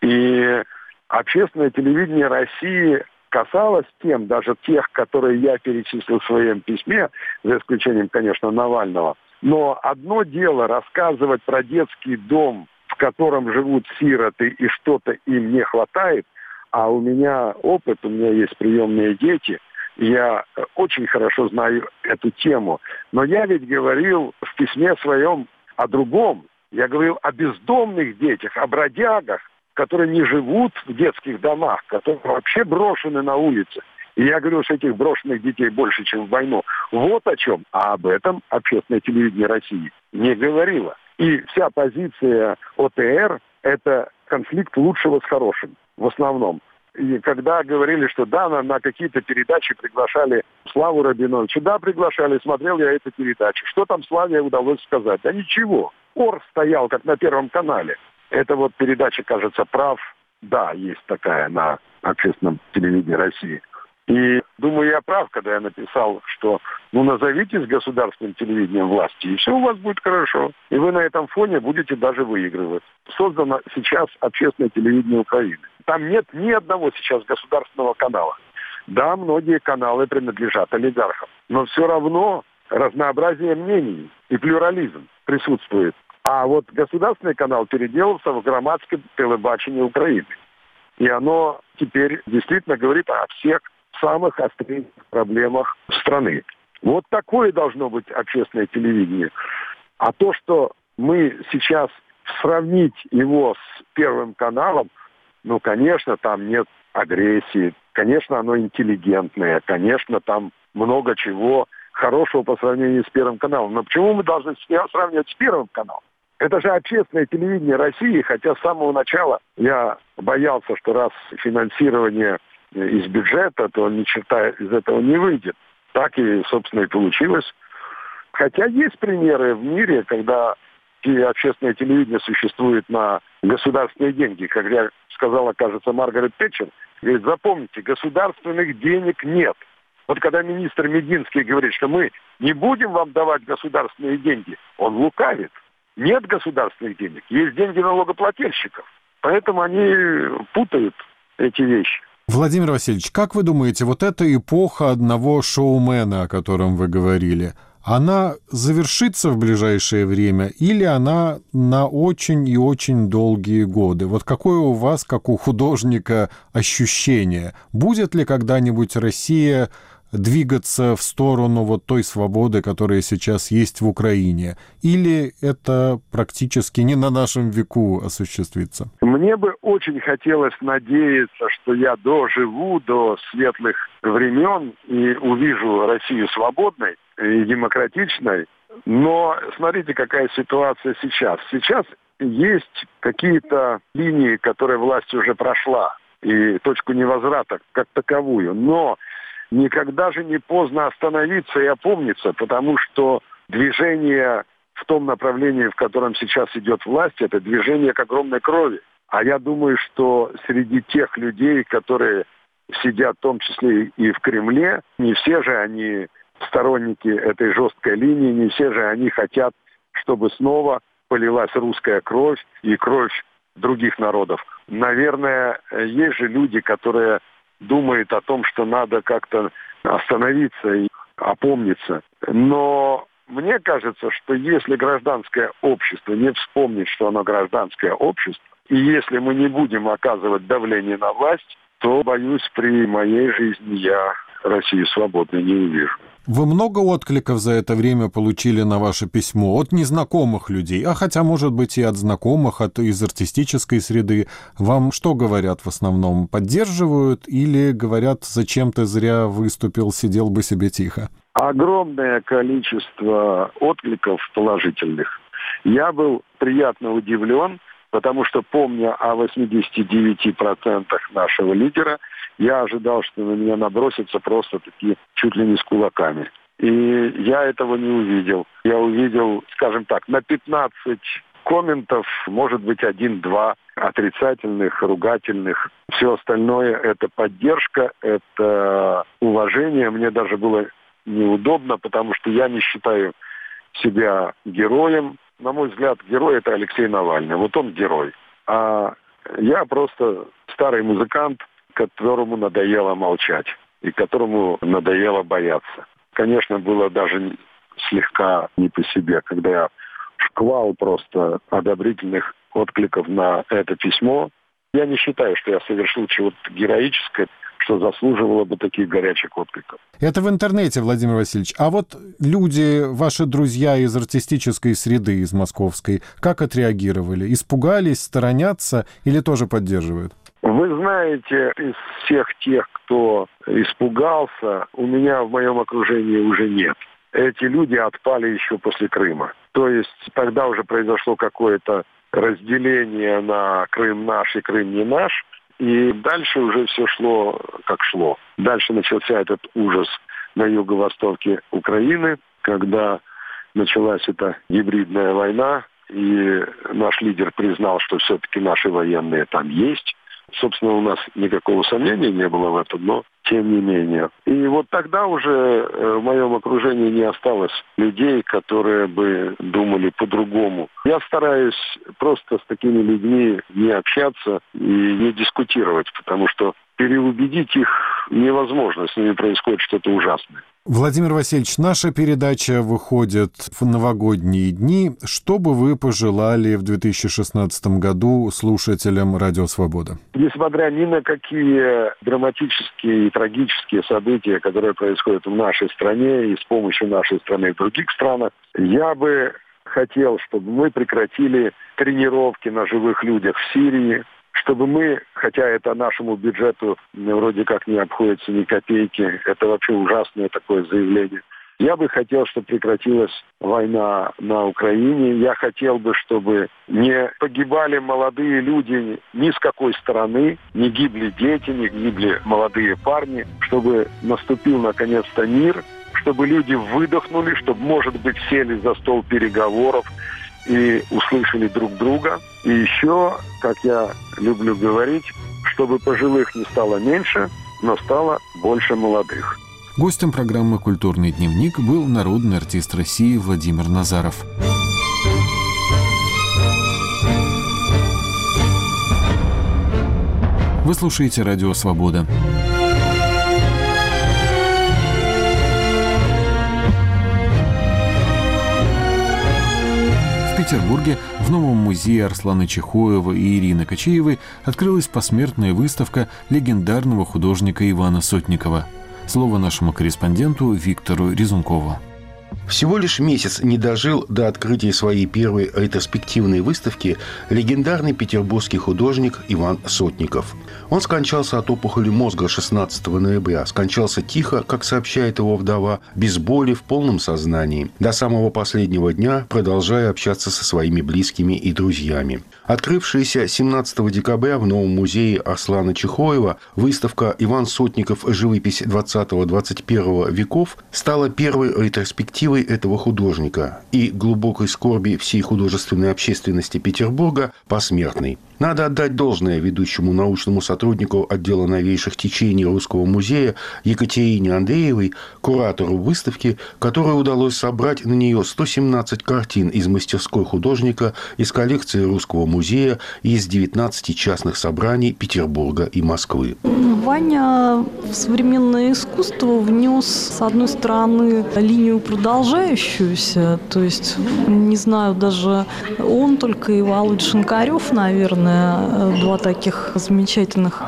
[SPEAKER 4] И общественное телевидение России касалось тем, даже тех, которые я перечислил в своем письме, за исключением, конечно, Навального. Но одно дело рассказывать про детский дом, в котором живут сироты, и что-то им не хватает, а у меня опыт, у меня есть приемные дети, я очень хорошо знаю эту тему. Но я ведь говорил в письме своем о другом. Я говорил о бездомных детях, о бродягах, которые не живут в детских домах, которые вообще брошены на улице. И я говорю, что этих брошенных детей больше, чем в войну. Вот о чем. А об этом общественное телевидение России не говорило. И вся позиция О Тэ Эр – это конфликт лучшего с хорошим в основном. И когда говорили, что да, на, на какие-то передачи приглашали Славу Рабиновича, да, приглашали, смотрел я эту передачу. Что там Славе удалось сказать? Да ничего. Ор стоял, как на Первом канале. Это вот передача, кажется, «Прав». Да, есть такая на общественном телевидении России. И думаю, я прав, когда я написал, что ну назовитесь государственным телевидением власти, и все у вас будет хорошо. И вы на этом фоне будете даже выигрывать. Создано сейчас общественное телевидение Украины. Там нет ни одного сейчас государственного канала. Да, многие каналы принадлежат олигархам, но все равно разнообразие мнений и плюрализм присутствует. А вот государственный канал переделался в громадское телебачение Украины. И оно теперь действительно говорит о всех самых острых проблемах страны. Вот такое должно быть общественное телевидение. А то, что мы сейчас сравнить его с Первым каналом, ну, конечно, там нет агрессии, конечно, оно интеллигентное, конечно, там много чего хорошего по сравнению с Первым каналом. Но почему мы должны сравнивать с Первым каналом? Это же общественное телевидение России, хотя с самого начала я боялся, что раз финансирование из бюджета, то ни черта из этого не выйдет. Так и, собственно, и получилось. Хотя есть примеры в мире, когда общественное телевидение существует на государственные деньги. Как я сказала, кажется, Маргарет Тэтчер, говорит, запомните, государственных денег нет. Вот когда министр Мединский говорит, что мы не будем вам давать государственные деньги, он лукавит. Нет государственных денег, есть деньги налогоплательщиков. Поэтому они путают эти вещи.
[SPEAKER 3] Владимир Васильевич, как вы думаете, вот эта эпоха одного шоумена, о котором вы говорили, она завершится в ближайшее время или она на очень и очень долгие годы? Вот какое у вас, как у художника, ощущение? Будет ли когда-нибудь Россия двигаться в сторону вот той свободы, которая сейчас есть в Украине? Или это практически не на нашем веку осуществится?
[SPEAKER 4] Мне бы очень хотелось надеяться, что я доживу до светлых времен и увижу Россию свободной и демократичной. Но смотрите, какая ситуация сейчас. Сейчас есть какие-то линии, которые власть уже прошла, и точку невозврата как таковую. Но никогда же не поздно остановиться и опомниться, потому что движение в том направлении, в котором сейчас идет власть, это движение к огромной крови. А я думаю, что среди тех людей, которые сидят в том числе и в Кремле, не все же они сторонники этой жесткой линии, не все же они хотят, чтобы снова полилась русская кровь и кровь других народов. Наверное, есть же люди, которые думают о том, что надо как-то остановиться и опомниться. Но мне кажется, что если гражданское общество не вспомнит, что оно гражданское общество, и если мы не будем оказывать давление на власть, то, боюсь, при моей жизни я Россию свободной не увижу.
[SPEAKER 3] Вы много откликов за это время получили на ваше письмо от незнакомых людей, а хотя, может быть, и от знакомых, от из артистической среды. Вам что говорят в основном? Поддерживают или говорят, зачем ты зря выступил, сидел бы себе тихо?
[SPEAKER 4] Огромное количество откликов положительных. Я был приятно удивлен, потому что, помня о восьмидесяти девяти процентах нашего лидера, я ожидал, что на меня набросятся просто такие чуть ли не с кулаками. И я этого не увидел. Я увидел, скажем так, на пятнадцать комментов, может быть, один-два отрицательных, ругательных. Все остальное – это поддержка, это уважение. Мне даже было неудобно, потому что я не считаю себя героем. На мой взгляд, герой – это Алексей Навальный. Вот он герой. А я просто старый музыкант, которому надоело молчать и которому надоело бояться. Конечно, было даже слегка не по себе, когда я шквал просто одобрительных откликов на это письмо. Я не считаю, что я совершил чего-то героическое. что заслуживало бы таких горячих откликов.
[SPEAKER 3] Это в интернете, Владимир Васильевич. А вот люди, ваши друзья из артистической среды, из московской, как отреагировали? Испугались, сторонятся или тоже поддерживают?
[SPEAKER 4] Вы знаете, из всех тех, кто испугался, у меня в моем окружении уже нет. Эти люди отпали еще после Крыма. То есть тогда уже произошло какое-то разделение на Крым наш и Крым не наш. И дальше уже все шло, как шло. Дальше начался этот ужас на юго-востоке Украины, когда началась эта гибридная война, и наш лидер признал, что все-таки наши военные там есть. Собственно, у нас никакого сомнения не было в этом, но тем не менее. И вот тогда уже в моем окружении не осталось людей, которые бы думали по-другому. Я стараюсь просто с такими людьми не общаться и не дискутировать, потому что переубедить их невозможно, с ними происходит что-то ужасное.
[SPEAKER 3] Владимир Васильевич, наша передача выходит в новогодние дни. Что бы вы пожелали в две тысячи шестнадцатом году слушателям «Радио Свобода»?
[SPEAKER 4] Несмотря ни на какие драматические и трагические события, которые происходят в нашей стране и с помощью нашей страны в других странах, я бы хотел, чтобы мы прекратили тренировки на живых людях в Сирии, чтобы мы, хотя это нашему бюджету вроде как не обходится ни копейки, это вообще ужасное такое заявление. Я бы хотел, чтобы прекратилась война на Украине. Я хотел бы, чтобы не погибали молодые люди ни с какой стороны, не гибли дети, не гибли молодые парни, чтобы наступил наконец-то мир, чтобы люди выдохнули, чтобы, может быть, сели за стол переговоров и услышали друг друга. И еще, как я люблю говорить, чтобы пожилых не стало меньше, но стало больше молодых.
[SPEAKER 2] Гостем программы «Культурный дневник» был народный артист России Владимир Назаров. Вы слушаете «Радио Свобода». В Петербурге в новом музее Арслана Чехоева и Ирины Кочеевой открылась посмертная выставка легендарного художника Ивана Сотникова. Слово нашему корреспонденту Виктору Резункову.
[SPEAKER 7] Всего лишь месяц не дожил до открытия своей первой ретроспективной выставки легендарный петербургский художник Иван Сотников. Он скончался от опухоли мозга шестнадцатого ноября. Скончался тихо, как сообщает его вдова, без боли, в полном сознании. До самого последнего дня продолжая общаться со своими близкими и друзьями. Открывшаяся семнадцатого декабря в новом музее Арслана Чехоева выставка «Иван Сотников. Живопись двадцатого-двадцать первого веков» стала первой ретроспективой этого художника и глубокой скорби всей художественной общественности Петербурга посмертной. Надо отдать должное ведущему научному сотруднику отдела новейших течений Русского музея Екатерине Андреевой, куратору выставки, которой удалось собрать на нее сто семнадцать картин из мастерской художника, из коллекции Русского музея и из девятнадцати частных собраний Петербурга и Москвы.
[SPEAKER 8] Ваня в современное искусство внес, с одной стороны, линию продолжающуюся, то есть, не знаю, даже он, только и Володя Шинкарев, наверное, два таких замечательных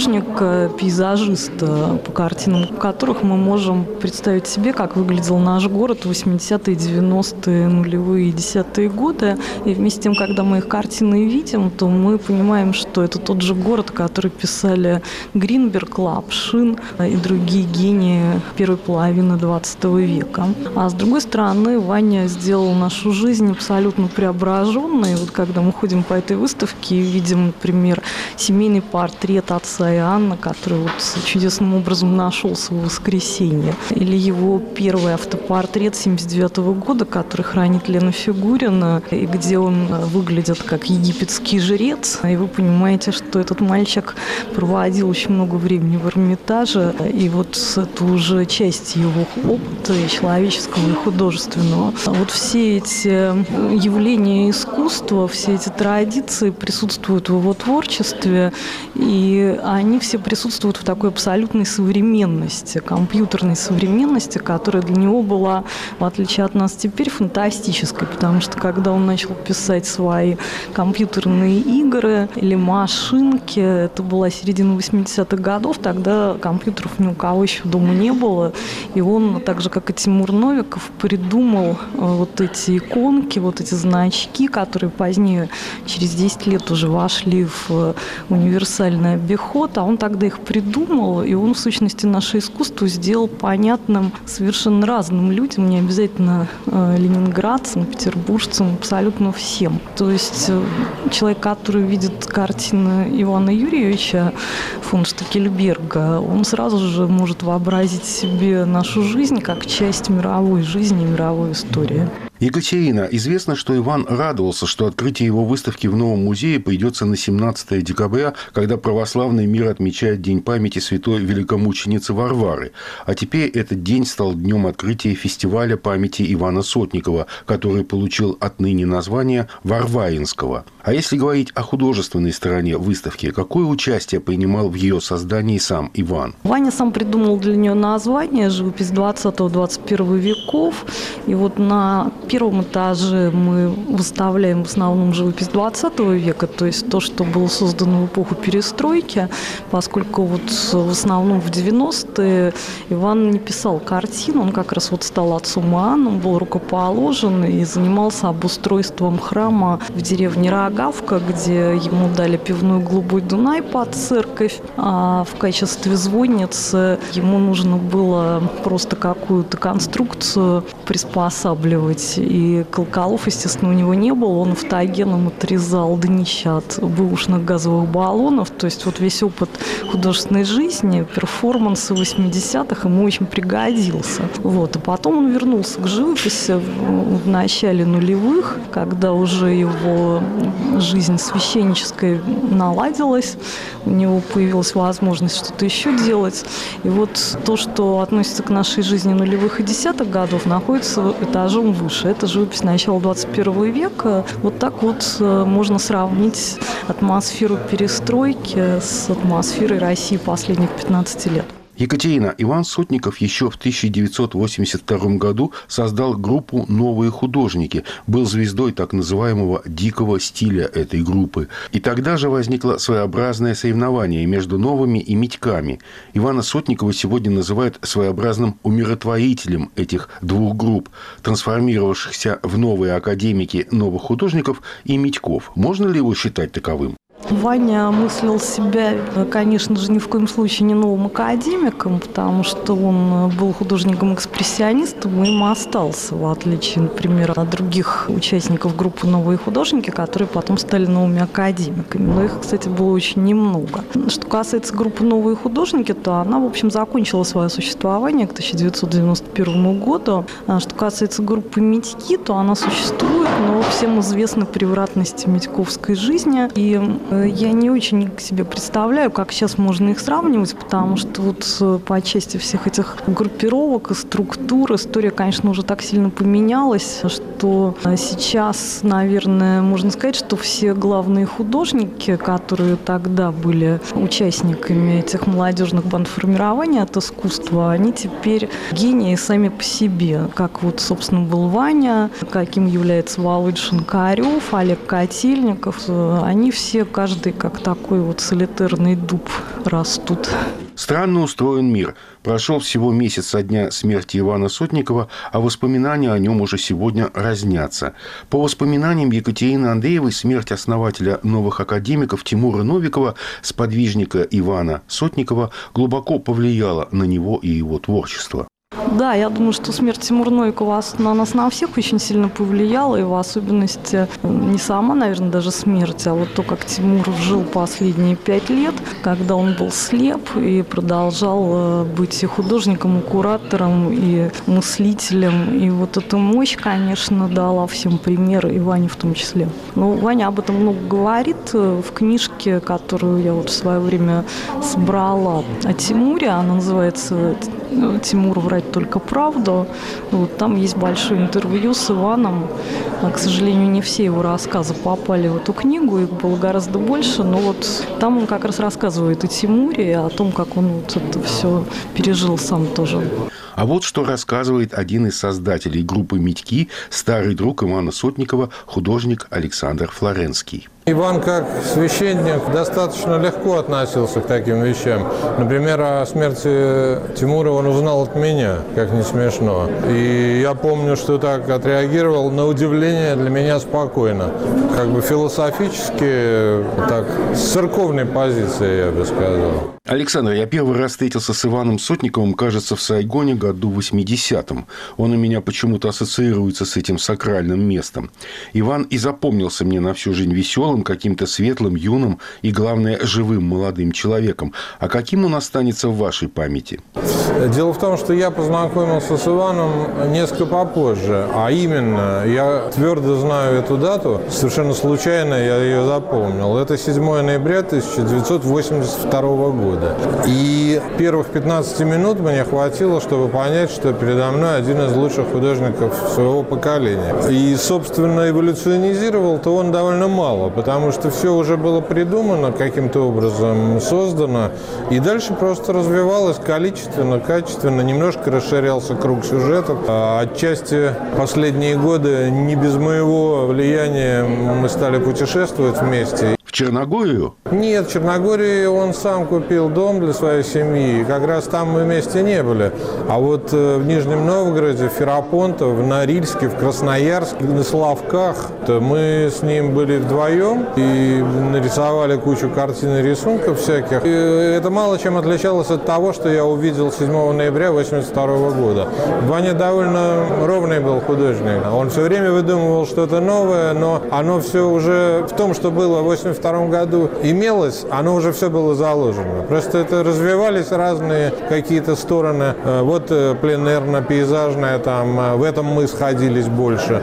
[SPEAKER 8] художника-пейзажиста, по картинам которых мы можем представить себе, как выглядел наш город в восьмидесятые, девяностые, нулевые и десятые годы. И вместе с тем, когда мы их картины видим, то мы понимаем, что это тот же город, который писали Гринберг, Лапшин и другие гении первой половины двадцатого века. А с другой стороны, Ваня сделал нашу жизнь абсолютно преображенной. Вот когда мы ходим по этой выставке и видим, например, семейный портрет отца Иоанна, который вот чудесным образом нашелся в воскресенье, или его первый автопортрет семьдесят девятого года, который хранит Лена Фигурина, и где он выглядит как египетский жрец. И вы понимаете, что этот мальчик проводил очень много времени в Эрмитаже, и вот это уже часть его опыта и человеческого, и художественного. Вот все эти явления искусства, все эти традиции присутствуют в его творчестве, и они все присутствуют в такой абсолютной современности, компьютерной современности, которая для него была, в отличие от нас теперь, фантастической, потому что когда он начал писать свои компьютерные игры или машинки, это была середина восьмидесятых годов, тогда компьютеров ни у кого еще дома не было. И он, так же, как и Тимур Новиков, придумал вот эти иконки, вот эти значки, которые позднее, через десять лет уже вошли в универсальный обиход. А он тогда их придумал, и он, в сущности, наше искусство сделал понятным совершенно разным людям, не обязательно ленинградцам, петербуржцам, абсолютно всем. То есть человек, который видит картины Ивана Юрьевича фон Штекельберга, он сразу же может вообразить себе нашу жизнь как часть мировой жизни, мировой истории.
[SPEAKER 7] Екатерина, известно, что Иван радовался, что открытие его выставки в новом музее придется на семнадцатое декабря, когда православный мир отмечает День памяти святой великомученицы Варвары. А теперь этот день стал днем открытия фестиваля памяти Ивана Сотникова, который получил отныне название Варваринского. А если говорить о художественной стороне выставки, какое участие принимал в ее создании сам Иван?
[SPEAKER 8] Ваня сам придумал для нее название «Живопись двадцатого-двадцать первого веков». И вот на первом этаже мы выставляем в основном живопись двадцатого века, то есть то, что было создано в эпоху перестройки, поскольку вот в основном в девяностые Иван не писал картин, он как раз вот стал отцом Иоанна, он был рукоположен и занимался обустройством храма в деревне Рогавка, где ему дали пивной Голубой Дунай под церковь, а в качестве звонницы ему нужно было просто какую-то конструкцию приспосабливать. И колоколов, естественно, у него не было. Он автогеном отрезал днища от бэушных газовых баллонов. То есть вот весь опыт художественной жизни, перформансы восьмидесятых ему очень пригодился. Вот. А потом он вернулся к живописи в, в начале нулевых, когда уже его жизнь священническая наладилась, у него появилась возможность что-то еще делать. И вот то, что относится к нашей жизни нулевых и десятых годов, находится этажом выше. Это живопись начала двадцать первого века. Вот так вот можно сравнить атмосферу перестройки с атмосферой России последних пятнадцати лет.
[SPEAKER 7] Екатерина, Иван Сотников еще в тысяча девятьсот восемьдесят втором году создал группу «Новые художники», был звездой так называемого «дикого стиля» этой группы. И тогда же возникло своеобразное соревнование между новыми и митьками. Ивана Сотникова сегодня называют своеобразным умиротворителем этих двух групп, трансформировавшихся в новые академики новых художников и митьков. Можно ли его считать таковым?
[SPEAKER 8] Ваня мыслил себя, конечно же, ни в коем случае не новым академиком, потому что он был художником-экспрессионистом и им остался, в отличие, например, от других участников группы «Новые художники», которые потом стали новыми академиками. Но их, кстати, было очень немного. Что касается группы «Новые художники», то она, в общем, закончила свое существование к тысяча девятьсот девяносто первому году. А что касается группы «Митьки», то она существует, но всем известны превратности митьковской жизни. И я не очень себе представляю, как сейчас можно их сравнивать, потому что вот по части всех этих группировок и структур история, конечно, уже так сильно поменялась, что сейчас, наверное, можно сказать, что все главные художники, которые тогда были участниками этих молодежных бандформирований от искусства, они теперь гении сами по себе. Как вот, собственно, был Ваня, каким является Володя Шинкарев, Олег Котельников. Они все, каждый как такой вот солитарный дуб растут.
[SPEAKER 7] Странно устроен мир. Прошел всего месяц со дня смерти Ивана Сотникова, а воспоминания о нем уже сегодня разнятся. По воспоминаниям Екатерины Андреевой, смерть основателя новых академиков Тимура Новикова, сподвижника Ивана Сотникова, глубоко повлияла на него и его творчество.
[SPEAKER 8] Да, я думаю, что смерть Тимура Новикова на нас на всех очень сильно повлияла, и в особенности не сама, наверное, даже смерть, а вот то, как Тимур жил последние пять лет, когда он был слеп и продолжал быть и художником, и куратором, и мыслителем. И вот эта мощь, конечно, дала всем пример, и Ване в том числе. Но Ваня об этом много говорит в книжке, которую я вот в свое время собрала о Тимуре. Она называется «Тимур, врать только правду». Вот, там есть большое интервью с Иваном. К сожалению, не все его рассказы попали в эту книгу, их было гораздо больше, но вот там он как раз рассказывает о Тимуре, о том, как он вот это все пережил сам тоже.
[SPEAKER 7] А вот что рассказывает один из создателей группы «Митьки», старый друг Ивана Сотникова, художник Александр Флоренский.
[SPEAKER 9] Иван, как священник, достаточно легко относился к таким вещам. Например, о смерти Тимура он узнал от меня, как не смешно. И я помню, что так отреагировал, на удивление, для меня спокойно. Как бы философически, так, с церковной позиции, я бы сказал.
[SPEAKER 7] Александр, я первый раз встретился с Иваном Сотниковым, кажется, в Сайгоне году в восьмидесятом. Он у меня почему-то ассоциируется с этим сакральным местом. Иван и запомнился мне на всю жизнь веселым, каким-то светлым, юным и, главное, живым молодым человеком. А каким он останется в вашей памяти?
[SPEAKER 9] Дело в том, что я познакомился с Иваном несколько попозже. А именно, я твердо знаю эту дату, совершенно случайно я ее запомнил. Это седьмое ноября тысяча девятьсот восемьдесят второго года. И первых пятнадцати минут мне хватило, чтобы понять, что передо мной один из лучших художников своего поколения. И, собственно, эволюционизировал-то он довольно мало, потому что все уже было придумано, каким-то образом создано, и дальше просто развивалось количественно, качественно, немножко расширялся круг сюжетов. А отчасти последние годы не без моего влияния мы стали путешествовать вместе.
[SPEAKER 7] В Черногорию?
[SPEAKER 9] Нет, в Черногории он сам купил дом для своей семьи, и как раз там мы вместе не были. А вот в Нижнем Новгороде, в Ферапонтово, в Норильске, в Красноярске, на Соловках мы с ним были вдвоем и нарисовали кучу картин и рисунков всяких. И это мало чем отличалось от того, что я увидел седьмого ноября восемьдесят второго года. Ваня довольно ровный был художник. Он все время выдумывал что-то новое, но оно все уже в том, что было в восемьдесят втором году имелось, оно уже все было заложено. Просто это развивались разные какие-то стороны. Вот пленерно-пейзажная, там, в этом мы сходились больше.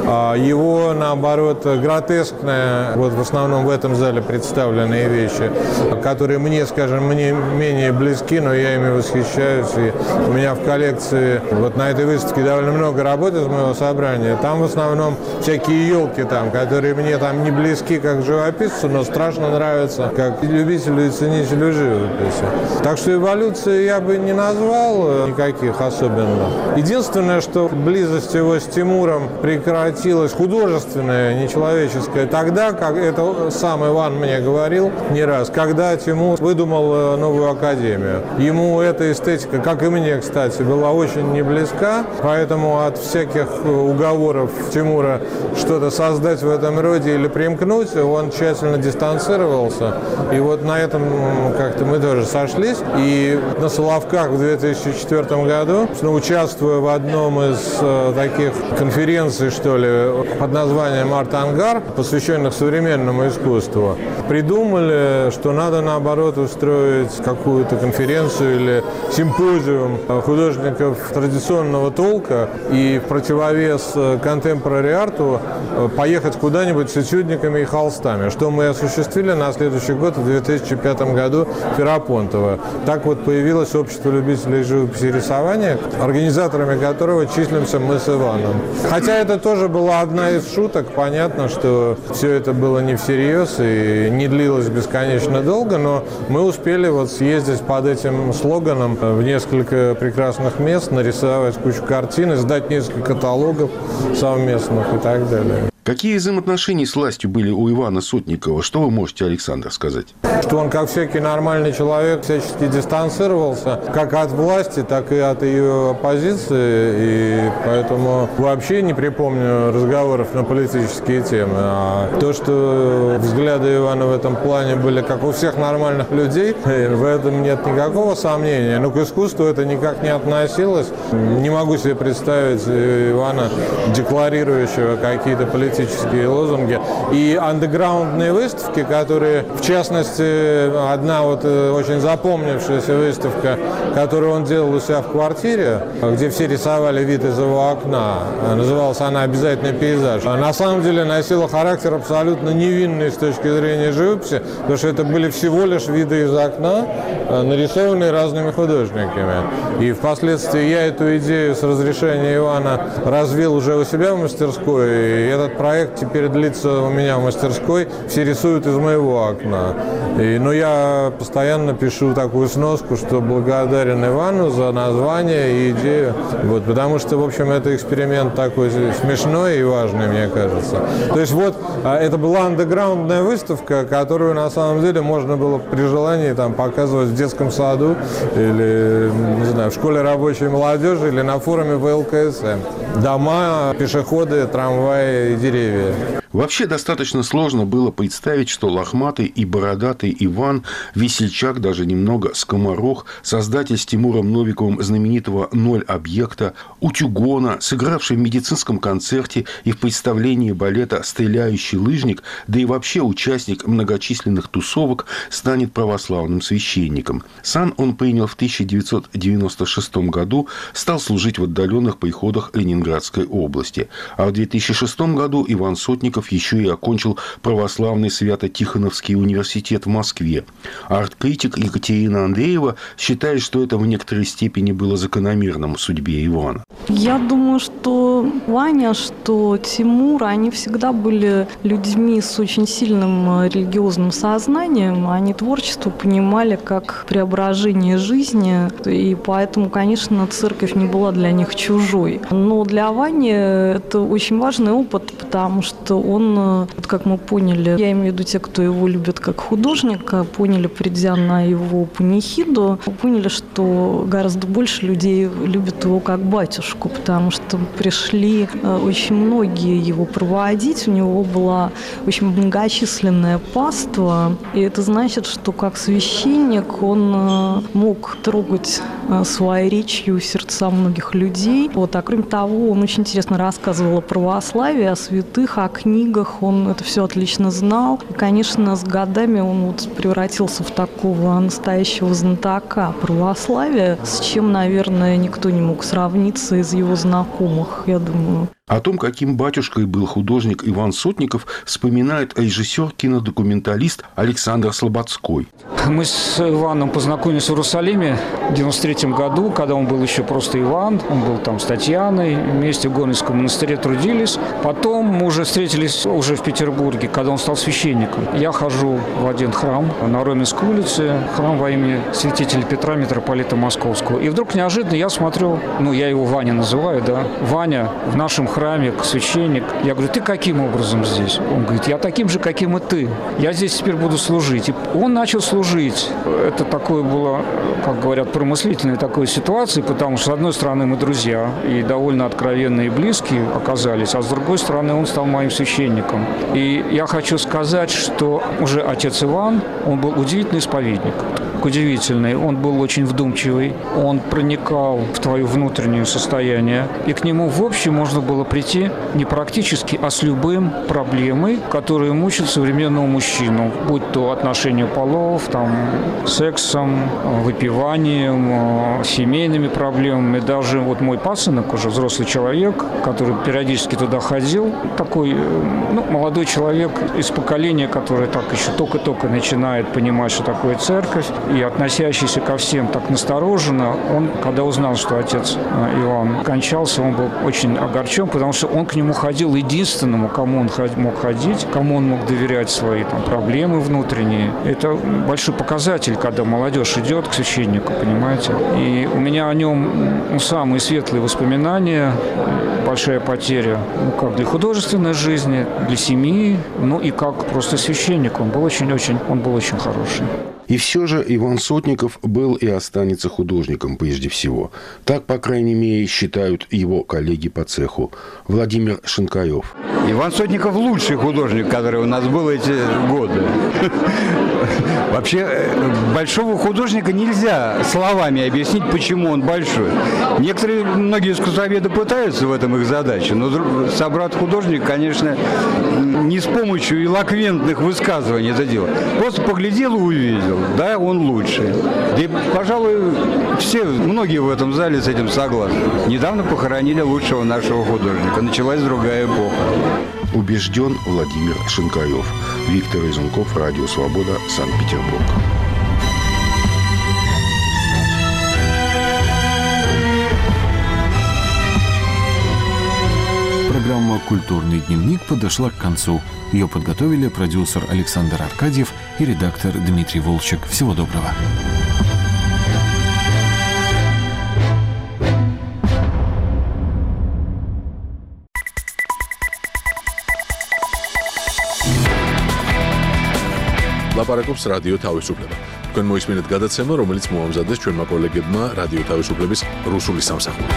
[SPEAKER 9] Его, наоборот, гротескная, вот в основном в этом зале представленные вещи, которые мне, скажем, мне менее близки, но я ими восхищаюсь. И у меня в коллекции, вот на этой выставке довольно много работ из моего собрания. Там в основном всякие елки, там, которые мне там не близки как живописцу, но страшно нравится как любителю и ценителю живописи. Так что эволюции я бы не назвал никаких особенно. Единственное, что близость его с Тимуром прекратилась, художественная, нечеловеческая, тогда, как это сам Иван мне говорил не раз, когда Тимур выдумал новую академию. Ему эта эстетика, как и мне, кстати, была очень не близка, поэтому от всяких уговоров Тимура что-то создать в этом роде или примкнуть, он тщательно дистанцировался. И вот на этом как-то мы тоже сошлись. И на Соловках в две тысячи четвёртом году, участвуя в одном из э, таких конференций, что ли, под названием «Арт-ангар», посвященных современному искусству, придумали, что надо, наоборот, устроить какую-то конференцию или симпозиум художников традиционного толка и в противовес контемпорари арту поехать куда-нибудь с этюдниками и холстами, что мы осуществили на следующий год, в две тысячи пятом году, в Ферапонтово. Так вот появилось общество любителей живописи и рисования, организаторами которого числимся мы с Иваном. Хотя это тоже была одна из шуток, понятно, что все это было не всерьез и не длилось бесконечно долго, но мы успели вот съездить под этим слоганом в несколько прекрасных мест, нарисовать кучу картин, издать несколько каталогов совместных и так далее.
[SPEAKER 7] Какие взаимоотношения с властью были у Ивана Сотникова? Что вы можете, Александр, сказать?
[SPEAKER 9] Что он, как всякий нормальный человек, всячески дистанцировался как от власти, так и от ее оппозиции. И поэтому вообще не припомню разговоров на политические темы. А то, что взгляды Ивана в этом плане были как у всех нормальных людей, в этом нет никакого сомнения. Но к искусству это никак не относилось. Не могу себе представить Ивана, декларирующего какие-то политические политические лозунги. И андеграундные выставки, которые, в частности, одна вот очень запомнившаяся выставка, которую он делал у себя в квартире, где все рисовали вид из его окна. Называлась она «Обязательный пейзаж». На самом деле носила характер абсолютно невинный с точки зрения живописи, потому что это были всего лишь виды из окна, нарисованные разными художниками. И впоследствии я эту идею с разрешения Ивана развил уже у себя в мастерской, и этот проект теперь длится у меня в мастерской. Все рисуют из моего окна. И, ну, я постоянно пишу такую сноску, что благодарен Ивану за название и идею. Вот, потому что, в общем, это эксперимент такой смешной и важный, мне кажется. То есть вот это была андеграундная выставка, которую на самом деле можно было при желании там показывать в детском саду или, не знаю, в школе рабочей молодежи или на форуме вэ эл ка эс эм. Дома, пешеходы, трамваи и деревья.
[SPEAKER 7] Вообще достаточно сложно было представить, что лохматый и бородатый Иван, весельчак, даже немного скоморох, создатель с Тимуром Новиковым знаменитого «Ноль объекта», утюгона, сыгравший в медицинском концерте и в представлении балета «Стреляющий лыжник», да и вообще участник многочисленных тусовок, станет православным священником. Сан он принял в тысяча девятьсот девяносто шестом году, стал служить в отдаленных приходах Ленинградской области. А в две тысячи шестом году Иван Сотников еще и окончил православный Свято-Тихоновский университет в Москве. Арт-критик Екатерина Андреева считает, что это в некоторой степени было закономерным в судьбе Ивана.
[SPEAKER 8] Я думаю, что Ваня, что Тимур, они всегда были людьми с очень сильным религиозным сознанием. Они творчество понимали как преображение жизни, и поэтому, конечно, церковь не была для них чужой. Но для Вани это очень важный опыт, потому что он, как мы поняли, я имею в виду те, кто его любит как художника, поняли, придя на его панихиду, поняли, что гораздо больше людей любят его как батюшку, потому что пришли очень многие его проводить. У него была очень многочисленная паства, и это значит, что как священник он мог трогать своей речью сердца многих людей. Вот. А кроме того, он очень интересно рассказывал о православии, о святых, о книгах. Он это все отлично знал. И, конечно, с годами он вот превратился в такого настоящего знатока православия, с чем, наверное, никто не мог сравниться из его знакомых, я думаю.
[SPEAKER 7] О том, каким батюшкой был художник Иван Сотников, вспоминает режиссер-кинодокументалист Александр Слободской.
[SPEAKER 10] Мы с Иваном познакомились в Иерусалиме в девяносто третьем году, когда он был еще просто Иван. Он был там с Татьяной, вместе в Горницком монастыре трудились. Потом мы уже встретились уже в Петербурге, когда он стал священником. Я хожу в один храм на Роменской улице, храм во имя святителя Петра, митрополита Московского. И вдруг неожиданно я смотрю, ну я его Ваня называю, да, Ваня в нашем храме, священник. Я говорю, ты каким образом здесь? Он говорит, я таким же, каким и ты. Я здесь теперь буду служить. И он начал служить. Это такое было, как говорят, промыслительная такая ситуация, потому что, с одной стороны, мы друзья и довольно откровенные и близкие оказались, а с другой стороны, он стал моим священником. И я хочу сказать, что уже отец Иван, он был удивительный исповедник. Удивительный. Он был очень вдумчивый. Он проникал в твое внутреннее состояние. И к нему, в общем, можно было прийти не практически, а с любым проблемой, которые мучают современного мужчину. Будь то отношения полов, там, сексом, выпиванием, семейными проблемами. Даже вот мой пасынок, уже взрослый человек, который периодически туда ходил, такой, ну, молодой человек из поколения, который так еще только-только начинает понимать, что такое церковь, и относящийся ко всем так настороженно, он, когда узнал, что отец Иван кончался, он был очень огорчен, потому что он к нему ходил единственному, кому он мог ходить, кому он мог доверять свои там проблемы внутренние. Это большой показатель, когда молодежь идет к священнику, понимаете. И у меня о нем ну, самые светлые воспоминания, большая потеря, ну, как для художественной жизни, для семьи, ну и как просто священник. Он был очень-очень, он был очень хороший.
[SPEAKER 7] И все же Иван Сотников был и останется художником прежде всего. Так, по крайней мере, считают его коллеги по цеху. Владимир Шинкарев.
[SPEAKER 11] Иван Сотников лучший художник, который у нас был эти годы. Вообще, большого художника нельзя словами объяснить, почему он большой. Некоторые, многие искусствоведы пытаются в этом их задаче, но собрат-художник, конечно, не с помощью элоквентных высказываний это делает. Просто поглядел и увидел, да, он лучший. И, пожалуй, все, многие в этом зале с этим согласны. Недавно похоронили лучшего нашего художника. Началась другая эпоха.
[SPEAKER 7] Убежден Владимир Шинкарев. Виктор Изунков, Радио Свобода, Санкт-Петербург.
[SPEAKER 2] Программа «Культурный дневник» подошла к концу. Ее подготовили продюсер Александр Аркадьев и редактор Дмитрий Волчек. Всего доброго.
[SPEAKER 1] ლაპარაკობს რადიო თავისუფლება. თქვენ მოისმინეთ გადაცემა, რომელიც მოამზადეს ჩვენმა კოლეგებმა რადიო თავისუფლების რუსული სამსახური.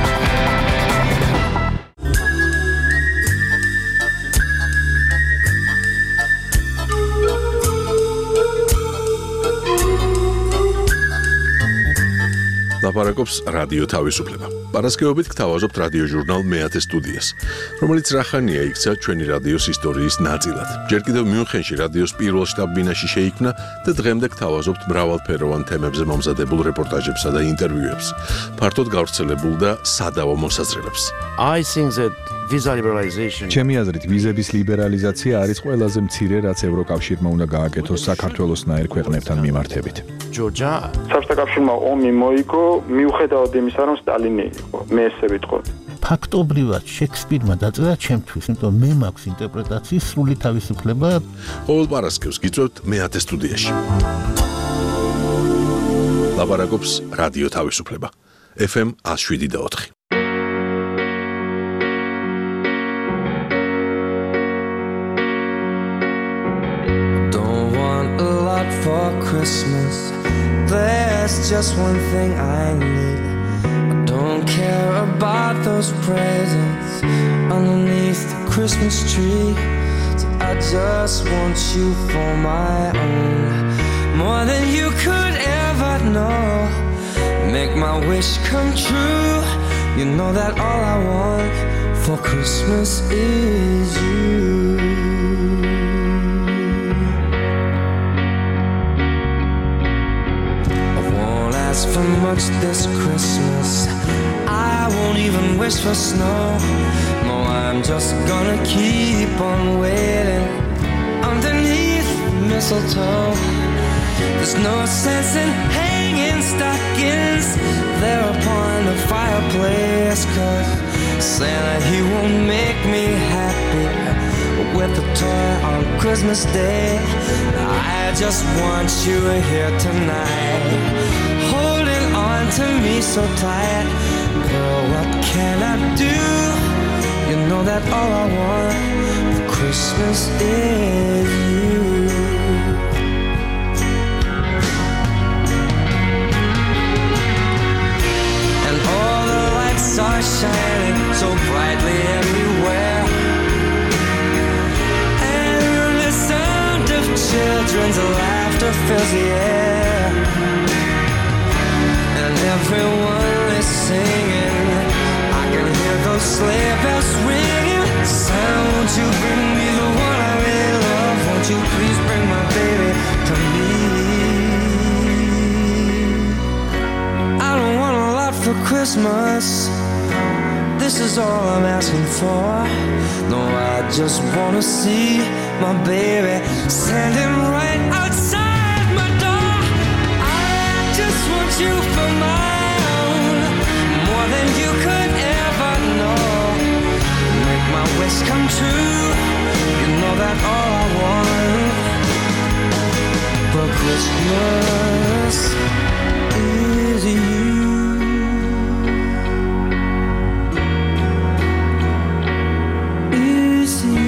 [SPEAKER 1] ლაპარაკობს რადიო თავისუფლება. პარასკევობით გთავაზობთ რადიო ჟურნალ მეათე სტუდიას, რომელიც რახანია იქცა ჩვენი რადიოს ისტორიის ნაწილად. ჯერ კიდევ მიუნხენში რადიოს პირველ შტაბ-ბინაში შეიქმნა და დღემდე გთავაზობთ მრავალფეროვან თემებზე მომზადებულ რეპორტაჟებსა და ინტერვიუებს, ფართოდ გავრცელებულ და სადავო მოსაზრებებს.
[SPEAKER 12] I think that visa liberalization
[SPEAKER 13] ჩემი აზრით ვიზების ლიბერალიზაცია არის ყველაზე მცირე, რაც ევროკავშირმა უნდა გააკეთოს საქართველოსნაირ ქვეყნებთან მიმართებით.
[SPEAKER 12] Georgia
[SPEAKER 14] საბჭოთა კავშირმა ომი მოიგო მიუხედავად იმისა, რომ სტალინი იყო, მე ესე ვიტყოდი.
[SPEAKER 15] ფაქტობრივად შექსპირმა დაწერა ჩემთვის, იმიტომ მე მაქვს ინტერპრეტაციის სრული თავისუფლება.
[SPEAKER 1] ყოველ პარასკევს გიწევთ მეათე სტუდიაში. ლაპარაკობს რადიო თავისუფლება. ეფ ემ one oh seven და four.
[SPEAKER 16] For Christmas, there's just one thing I need. I don't care about those presents underneath the Christmas tree. So I just want you for my own, more than you could ever know. Make my wish come true. You know that all I want for Christmas is you. For much this Christmas, I won't even wish for snow. No, I'm just gonna keep on waiting underneath mistletoe. There's no sense in hanging stockings there upon the fireplace, 'cause Santa, he won't make me happy with a toy on Christmas Day. I just want you here tonight, holding on to me so tight. Girl, what can I do? You know that all I want for Christmas is you. And all the lights are shining so brightly everywhere, and the sound of children's laughter fills the air. Everyone is singing, I can hear those sleigh bells ringing. Santa, won't you bring me the one I really love? Won't you please bring my baby to me? I don't want a lot for Christmas, this is all I'm asking for. No, I just wanna see my baby standing right outside my door. I just want you for my own, more than you could ever know. Make my wish come true. You know that all I want for Christmas is you. Is you.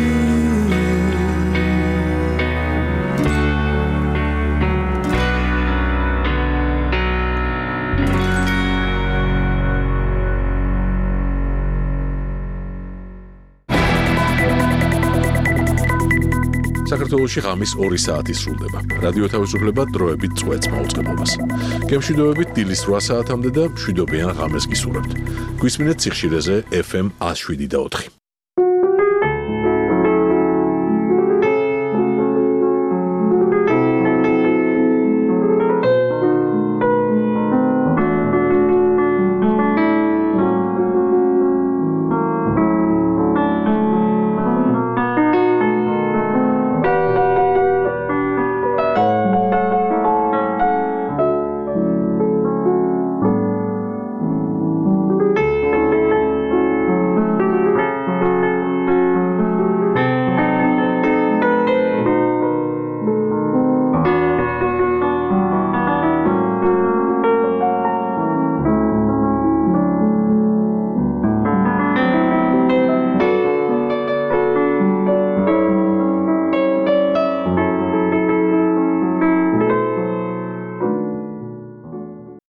[SPEAKER 1] საქართველოში ღამის ორი საათი სრულდება. რადიო თავისუფლება დროებით წვეთს მაუწყებლობას. გემშვიდობებით დილის რვა საათამდე და მშვიდობიან ღამეს გისურვებთ. გვისმინეთ სიხშირეზე ეფ ემ one oh seven და four.